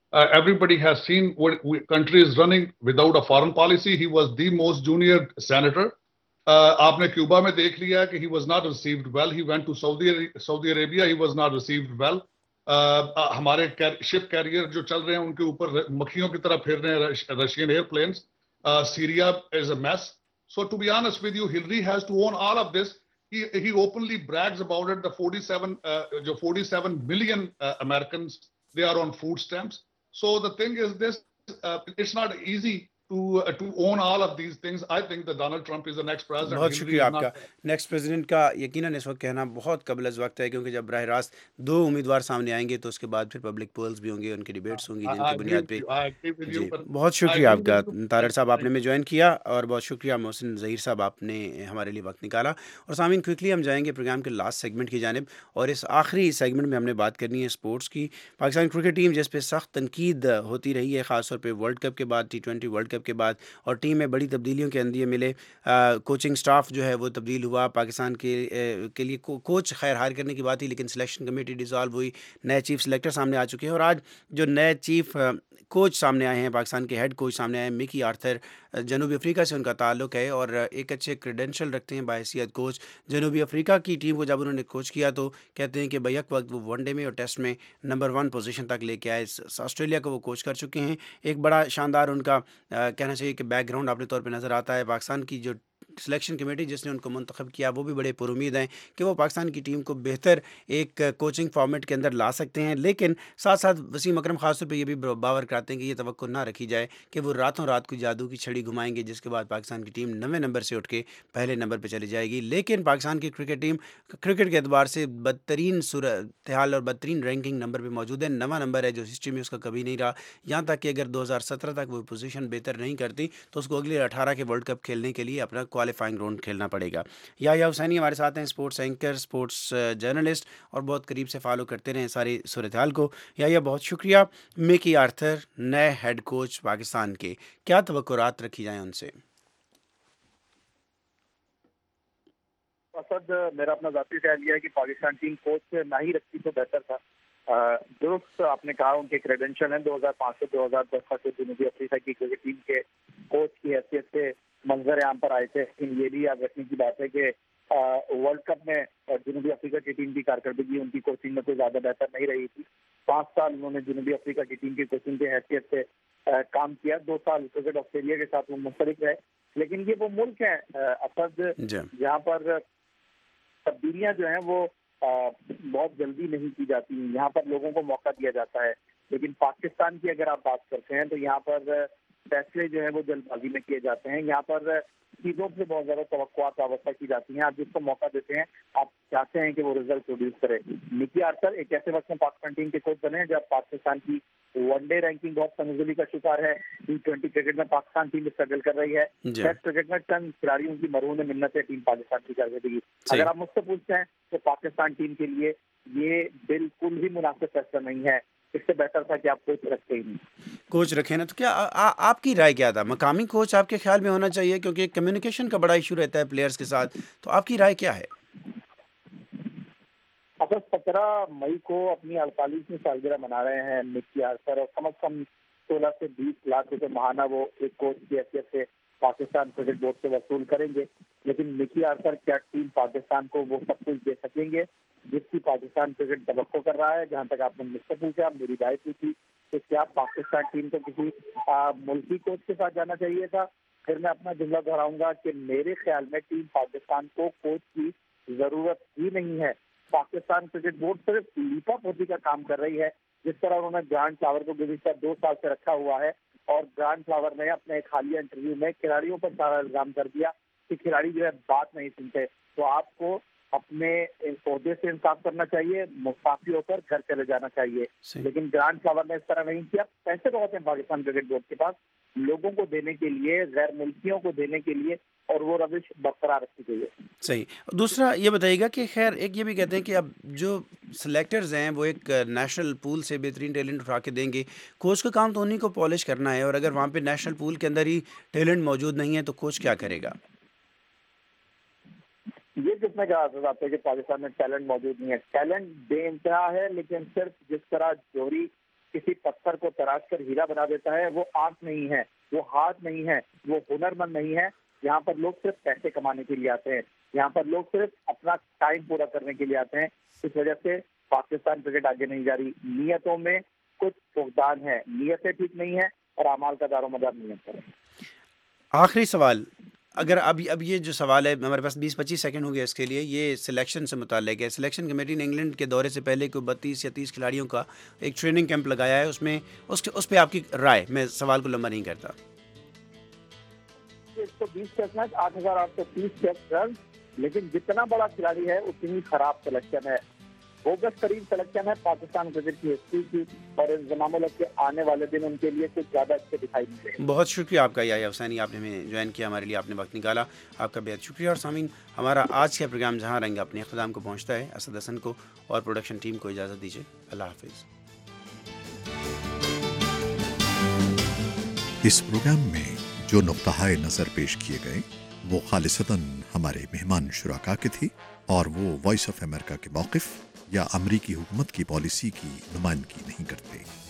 Uh, everybody has seen what we, country is running without a foreign policy. He was the most junior senator. Uh, आपने क्यूबा में देख लिया है कि he was not received well. He went to Saudi Saudi Arabia. He was not received well. Uh, uh, हमारे शिप कैरियर जो चल रहे हैं उनके ऊपर मक्खियों की तरह फिर रहे हैं Russian airplanes. Uh, Syria is a mess. So to be honest with you, Hillary has to own all of this. He he openly brags about it. The forty-seven, uh, जो forty-seven million uh, Americans, they are on food stamps. So the thing is this, uh, it's not easy to uh, to own all of these things. I think that Donald Trump is the next president. बहुत शुक्रिया आपका. नेक्स्ट प्रेसिडेंट का यकीनन इस वक्त कहना बहुत कबल अज़ वक्त है, क्योंकि जब बराह रास्त दो उम्मीदवार सामने आएंगे तो उसके बाद फिर पब्लिक पोल्स भी होंगे, उनकी डिबेट्स होंगी जिनकी बुनियाद पे. जी बहुत शुक्रिया आपका तारड़ साहब, आपने में ज्वाइन किया, और बहुत शुक्रिया मोहसिन ज़हीर साहब, आपने हमारे लिए वक्त निकाला. और सामीन क्विकली हम जाएंगे प्रोग्राम के लास्ट सेगमेंट की जानिब, और इस आखिरी सेगमेंट में हमने बात करनी है स्पोर्ट्स की. पाकिस्तान क्रिकेट टीम जिस पे सख्त तनकीद होती रही है, ख़ासतौर पर वर्ल्ड कप के बाद, टी ट्वेंटी वर्ल्ड कप के बाद, और टीम में बड़ी तब्दीलियों के अंदिए मिले. आ, कोचिंग स्टाफ जो है वो तब्दील हुआ. पाकिस्तान के ए, के लिए को, कोच खैर हायर करने की बात थी, लेकिन सिलेक्शन कमेटी डिसॉल्व हुई, नए चीफ सिलेक्टर सामने आ चुके हैं, और आज जो नए चीफ कोच सामने आए हैं, पाकिस्तान के हेड कोच सामने आए हैं, मिकी आर्थर, जनूबी अफ्रीका से उनका ताल्लुक़ है और एक अच्छे क्रेडेंशियल रखते हैं बाहैसियत कोच. जनूबी अफ्रीका की टीम को जब उन्होंने कोच किया तो कहते हैं कि बैक वक्त वो वनडे में और टेस्ट में नंबर वन पोजीशन तक लेके आए. ऑस्ट्रेलिया को वो कोच कर चुके हैं. एक बड़ा शानदार उनका आ, कहना चाहिए कि बैकग्राउंड अपने तौर पर नज़र आता है. पाकिस्तान की जो सिलेक्शन कमेटी जिसने उनको मुंतखब किया वो भी बड़े पुरुमीद हैं कि वो पाकिस्तान की टीम को बेहतर एक कोचिंग फॉर्मेट के अंदर ला सकते हैं. लेकिन साथ साथ वसीम अकरम खासतौर पे ये भी बावर कराते हैं कि ये तवक्को ना रखी जाए कि वो रातों रात को जादू की छड़ी घुमाएंगे जिसके बाद पाकिस्तान की टीम नवे नंबर से उठ के पहले नंबर पर चली जाएगी. लेकिन पाकिस्तान की क्रिकेट टीम क्रिकेट के एतबार से बदतरीन सूरत हाल और बदतरीन रैंकिंग नंबर पर मौजूद है. नवा नंबर है जो हिस्ट्री में उसका कभी नहीं रहा. यहाँ तक कि अगर दो हज़ार सत्रह तक वो पोजीशन बेहतर नहीं करती तो उसको अगले अठारह के वर्ल्ड कप खेलने के लिए अपना क्वालिफाइंग राउंड खेलना पड़ेगा. याह्या हुसैनी हमारे साथ हैं, स्पोर्ट्स एंकर, स्पोर्ट्स जर्नलिस्ट, और बहुत करीब से फॉलो करते रहे सारी सूरत हाल को. याह्या बहुत शुक्रिया. मिकी आर्थर नए हेड कोच पाकिस्तान के, क्या तवक्कुरात रखी जाएं उनसे? असद, मेरा अपना ज़ाती ख्याल यह है कि पाकिस्तान टीम कोच ना ही रखती तो बेहतर था. दुरुस्त आपने कहा उनके क्रेडेंशियल हैं. दो हज़ार पाँच से दो हज़ार दस तक जनूबी अफ्रीका की क्रिकेट टीम के कोच की हैसियत से मंजर आम पर आए थे. लेकिन ये भी याद रखने की बात है कि वर्ल्ड कप में जनूबी अफ्रीका की टीम की कारकर्दगी उनकी कोचिंग में कोई ज़्यादा बेहतर नहीं रही थी. पाँच साल उन्होंने जनूबी अफ्रीका की टीम की कोचिंग की हैसियत से आ, काम किया. दो साल क्रिकेट ऑस्ट्रेलिया के साथ वो मुंसलिक रहे. लेकिन ये वो मुल्क है असद जहाँ पर तब्दीलियाँ जो हैं वो आ, बहुत जल्दी नहीं की जाती. यहाँ पर लोगों को मौका दिया जाता है. लेकिन पाकिस्तान की अगर आप बात करते हैं तो यहाँ पर फैसले जो है वो जल्दबाजी में किए जाते हैं. यहाँ पर चीज़ों से बहुत ज़्यादा तवक्कुआत वाबस्ता की जाती हैं. आप जिसको मौका देते हैं आप चाहते हैं कि वो रिजल्ट प्रोड्यूस करे. मिकी आर्थर एक ऐसे वक्त में पाकिस्तान टीम के कोच बने जब पाकिस्तान की वनडे रैंकिंग बहुत कमजोरी का शिकार है. टी ट्वेंटी क्रिकेट में पाकिस्तान टीम स्ट्रगल कर रही है. टेस्ट क्रिकेट में चंद खिलाड़ियों की मरहून मिन्नत है टीम पाकिस्तान की कारकर्दगी. अगर आप मुझसे पूछते हैं तो पाकिस्तान टीम के लिए ये बिल्कुल भी मुनासिब फैसला नहीं है. इससे बेहतर था कि आप कोच रखते ही नहीं. कोच रखें ना. तो क्या आ, आ, आपकी राय क्या था? मकामी कोच आपके ख्याल में होना चाहिए, क्योंकि कम्युनिकेशन का बड़ा इशू रहता है प्लेयर्स के साथ. तो आपकी राय क्या है? अब सत्रह मई को अपनी अड़तालीसवीं सालगिरह मना रहे हैं मिकी आर्थर, और कम अज कम सोलह से बीस लाख रुपए महाना वो एक कोच की हैसियत से पाकिस्तान क्रिकेट बोर्ड से वसूल करेंगे. लेकिन मिकी आर्थर क्या टीम पाकिस्तान को वो सब कुछ दे सकेंगे जिसकी पाकिस्तान क्रिकेट तवक्को कर रहा है? जहाँ तक आपने मुझसे पूछा, मेरी राय पूछी कि क्या पाकिस्तान टीम को किसी मुल्की कोच के साथ जाना चाहिए था? फिर मैं अपना जुमला दोहराऊंगा कि मेरे ख्याल में टीम पाकिस्तान को कोच की जरूरत ही नहीं है. पाकिस्तान क्रिकेट बोर्ड सिर्फ लीपापोती का काम कर रही है. जिस तरह उन्होंने ग्रांट फ्लावर को गुज़िश्ता दो साल से रखा हुआ है, और ग्रांट फ्लावर ने अपने एक हालिया इंटरव्यू में खिलाड़ियों पर सारा इल्जाम कर दिया कि खिलाड़ी जो है बात नहीं सुनते. तो आपको अपने पौधे से इंसाफ करना चाहिए, मुस्ताफी होकर घर चले जाना चाहिए. लेकिन ग्रांट फ्लावर ने इस तरह नहीं किया. पैसे बहुत हैं पाकिस्तान क्रिकेट बोर्ड के पास लोगों को देने के लिए, गैर मुल्कियों को देने के लिए, और वो रविश बरकरार रखनी चाहिए. सही. दूसरा ये बताइएगा कि खैर एक ये भी कहते हैं कि अब जो सिलेक्टर्स हैं वो एक नेशनल पूल से बेहतरीन टैलेंट उठा के देंगे. कोच का काम तो उन्हीं को पॉलिश करना है, और अगर वहाँ पे नेशनल पूल के अंदर ही टैलेंट मौजूद नहीं है तो कोच क्या करेगा? ये किसने कहा था आपको कि पाकिस्तान में टैलेंट मौजूद नहीं है? टैलेंट बेइंतहा है, लेकिन सिर्फ जिस तरह जोहरी کسی پتھر کو تراش کر ہیرا بنا دیتا ہے، وہ آنکھ نہیں ہے، وہ ہاتھ نہیں ہے، وہ ہنرمند نہیں ہے. یہاں پر لوگ صرف پیسے کمانے کے لیے آتے ہیں، یہاں پر لوگ صرف اپنا ٹائم پورا کرنے کے لیے آتے ہیں. اس وجہ سے پاکستان کرکٹ آگے نہیں جا رہی. نیتوں میں کچھ فقدان ہے، نیتیں ٹھیک نہیں ہیں اور اعمال کا دار و مدار نیت پر ہے. آخری سوال، اگر اب اب یہ جو سوال ہے ہمارے پاس بیس پچیس سیکنڈ ہو گیا اس کے لیے، یہ سلیکشن سے متعلق ہے. سلیکشن کمیٹی نے انگلینڈ کے دورے سے پہلے کوئی بتیس یا تیس کھلاڑیوں کا ایک ٹریننگ کیمپ لگایا ہے، اس میں اس کے اس پہ آپ کی رائے؟ میں سوال کو لمبا نہیں کرتا. ایک سو بیس ٹیسٹ میچ، آٹھ ہزار آٹھ سو تیس ٹیسٹ رن، لیکن جتنا بڑا کھلاڑی ہے اتنی خراب سلیکشن ہے. بوگس ترین سلیکشن ہے پاکستان کرکٹ کی ہسٹری کی، اور انضمام الحق کے آنے والے دن ان کے لیے کچھ زیادہ اچھے دکھائی نہیں دے. بہت شکریہ آپ کا یحییٰ حسینی، آپ نے ہمیں جوائن کیا، ہمارے لیے آپ نے وقت نکالا، آپ کا بہت شکریہ. اور سامعین، ہمارا آج کا پروگرام جہاں رنگ اپنے اختتام کو پہنچتا ہے. اسد حسن کو اور پروڈکشن ٹیم کو اجازت دیجیے. اللہ حافظ. اس پروگرام میں جو نقطۂ نظر پیش کیے گئے وہ خالصتاً ہمارے مہمان شرکا کے تھی، اور وہ وائس آف امریکہ کے موقف یا امریکی حکومت کی پالیسی کی نمائندگی نہیں کرتے.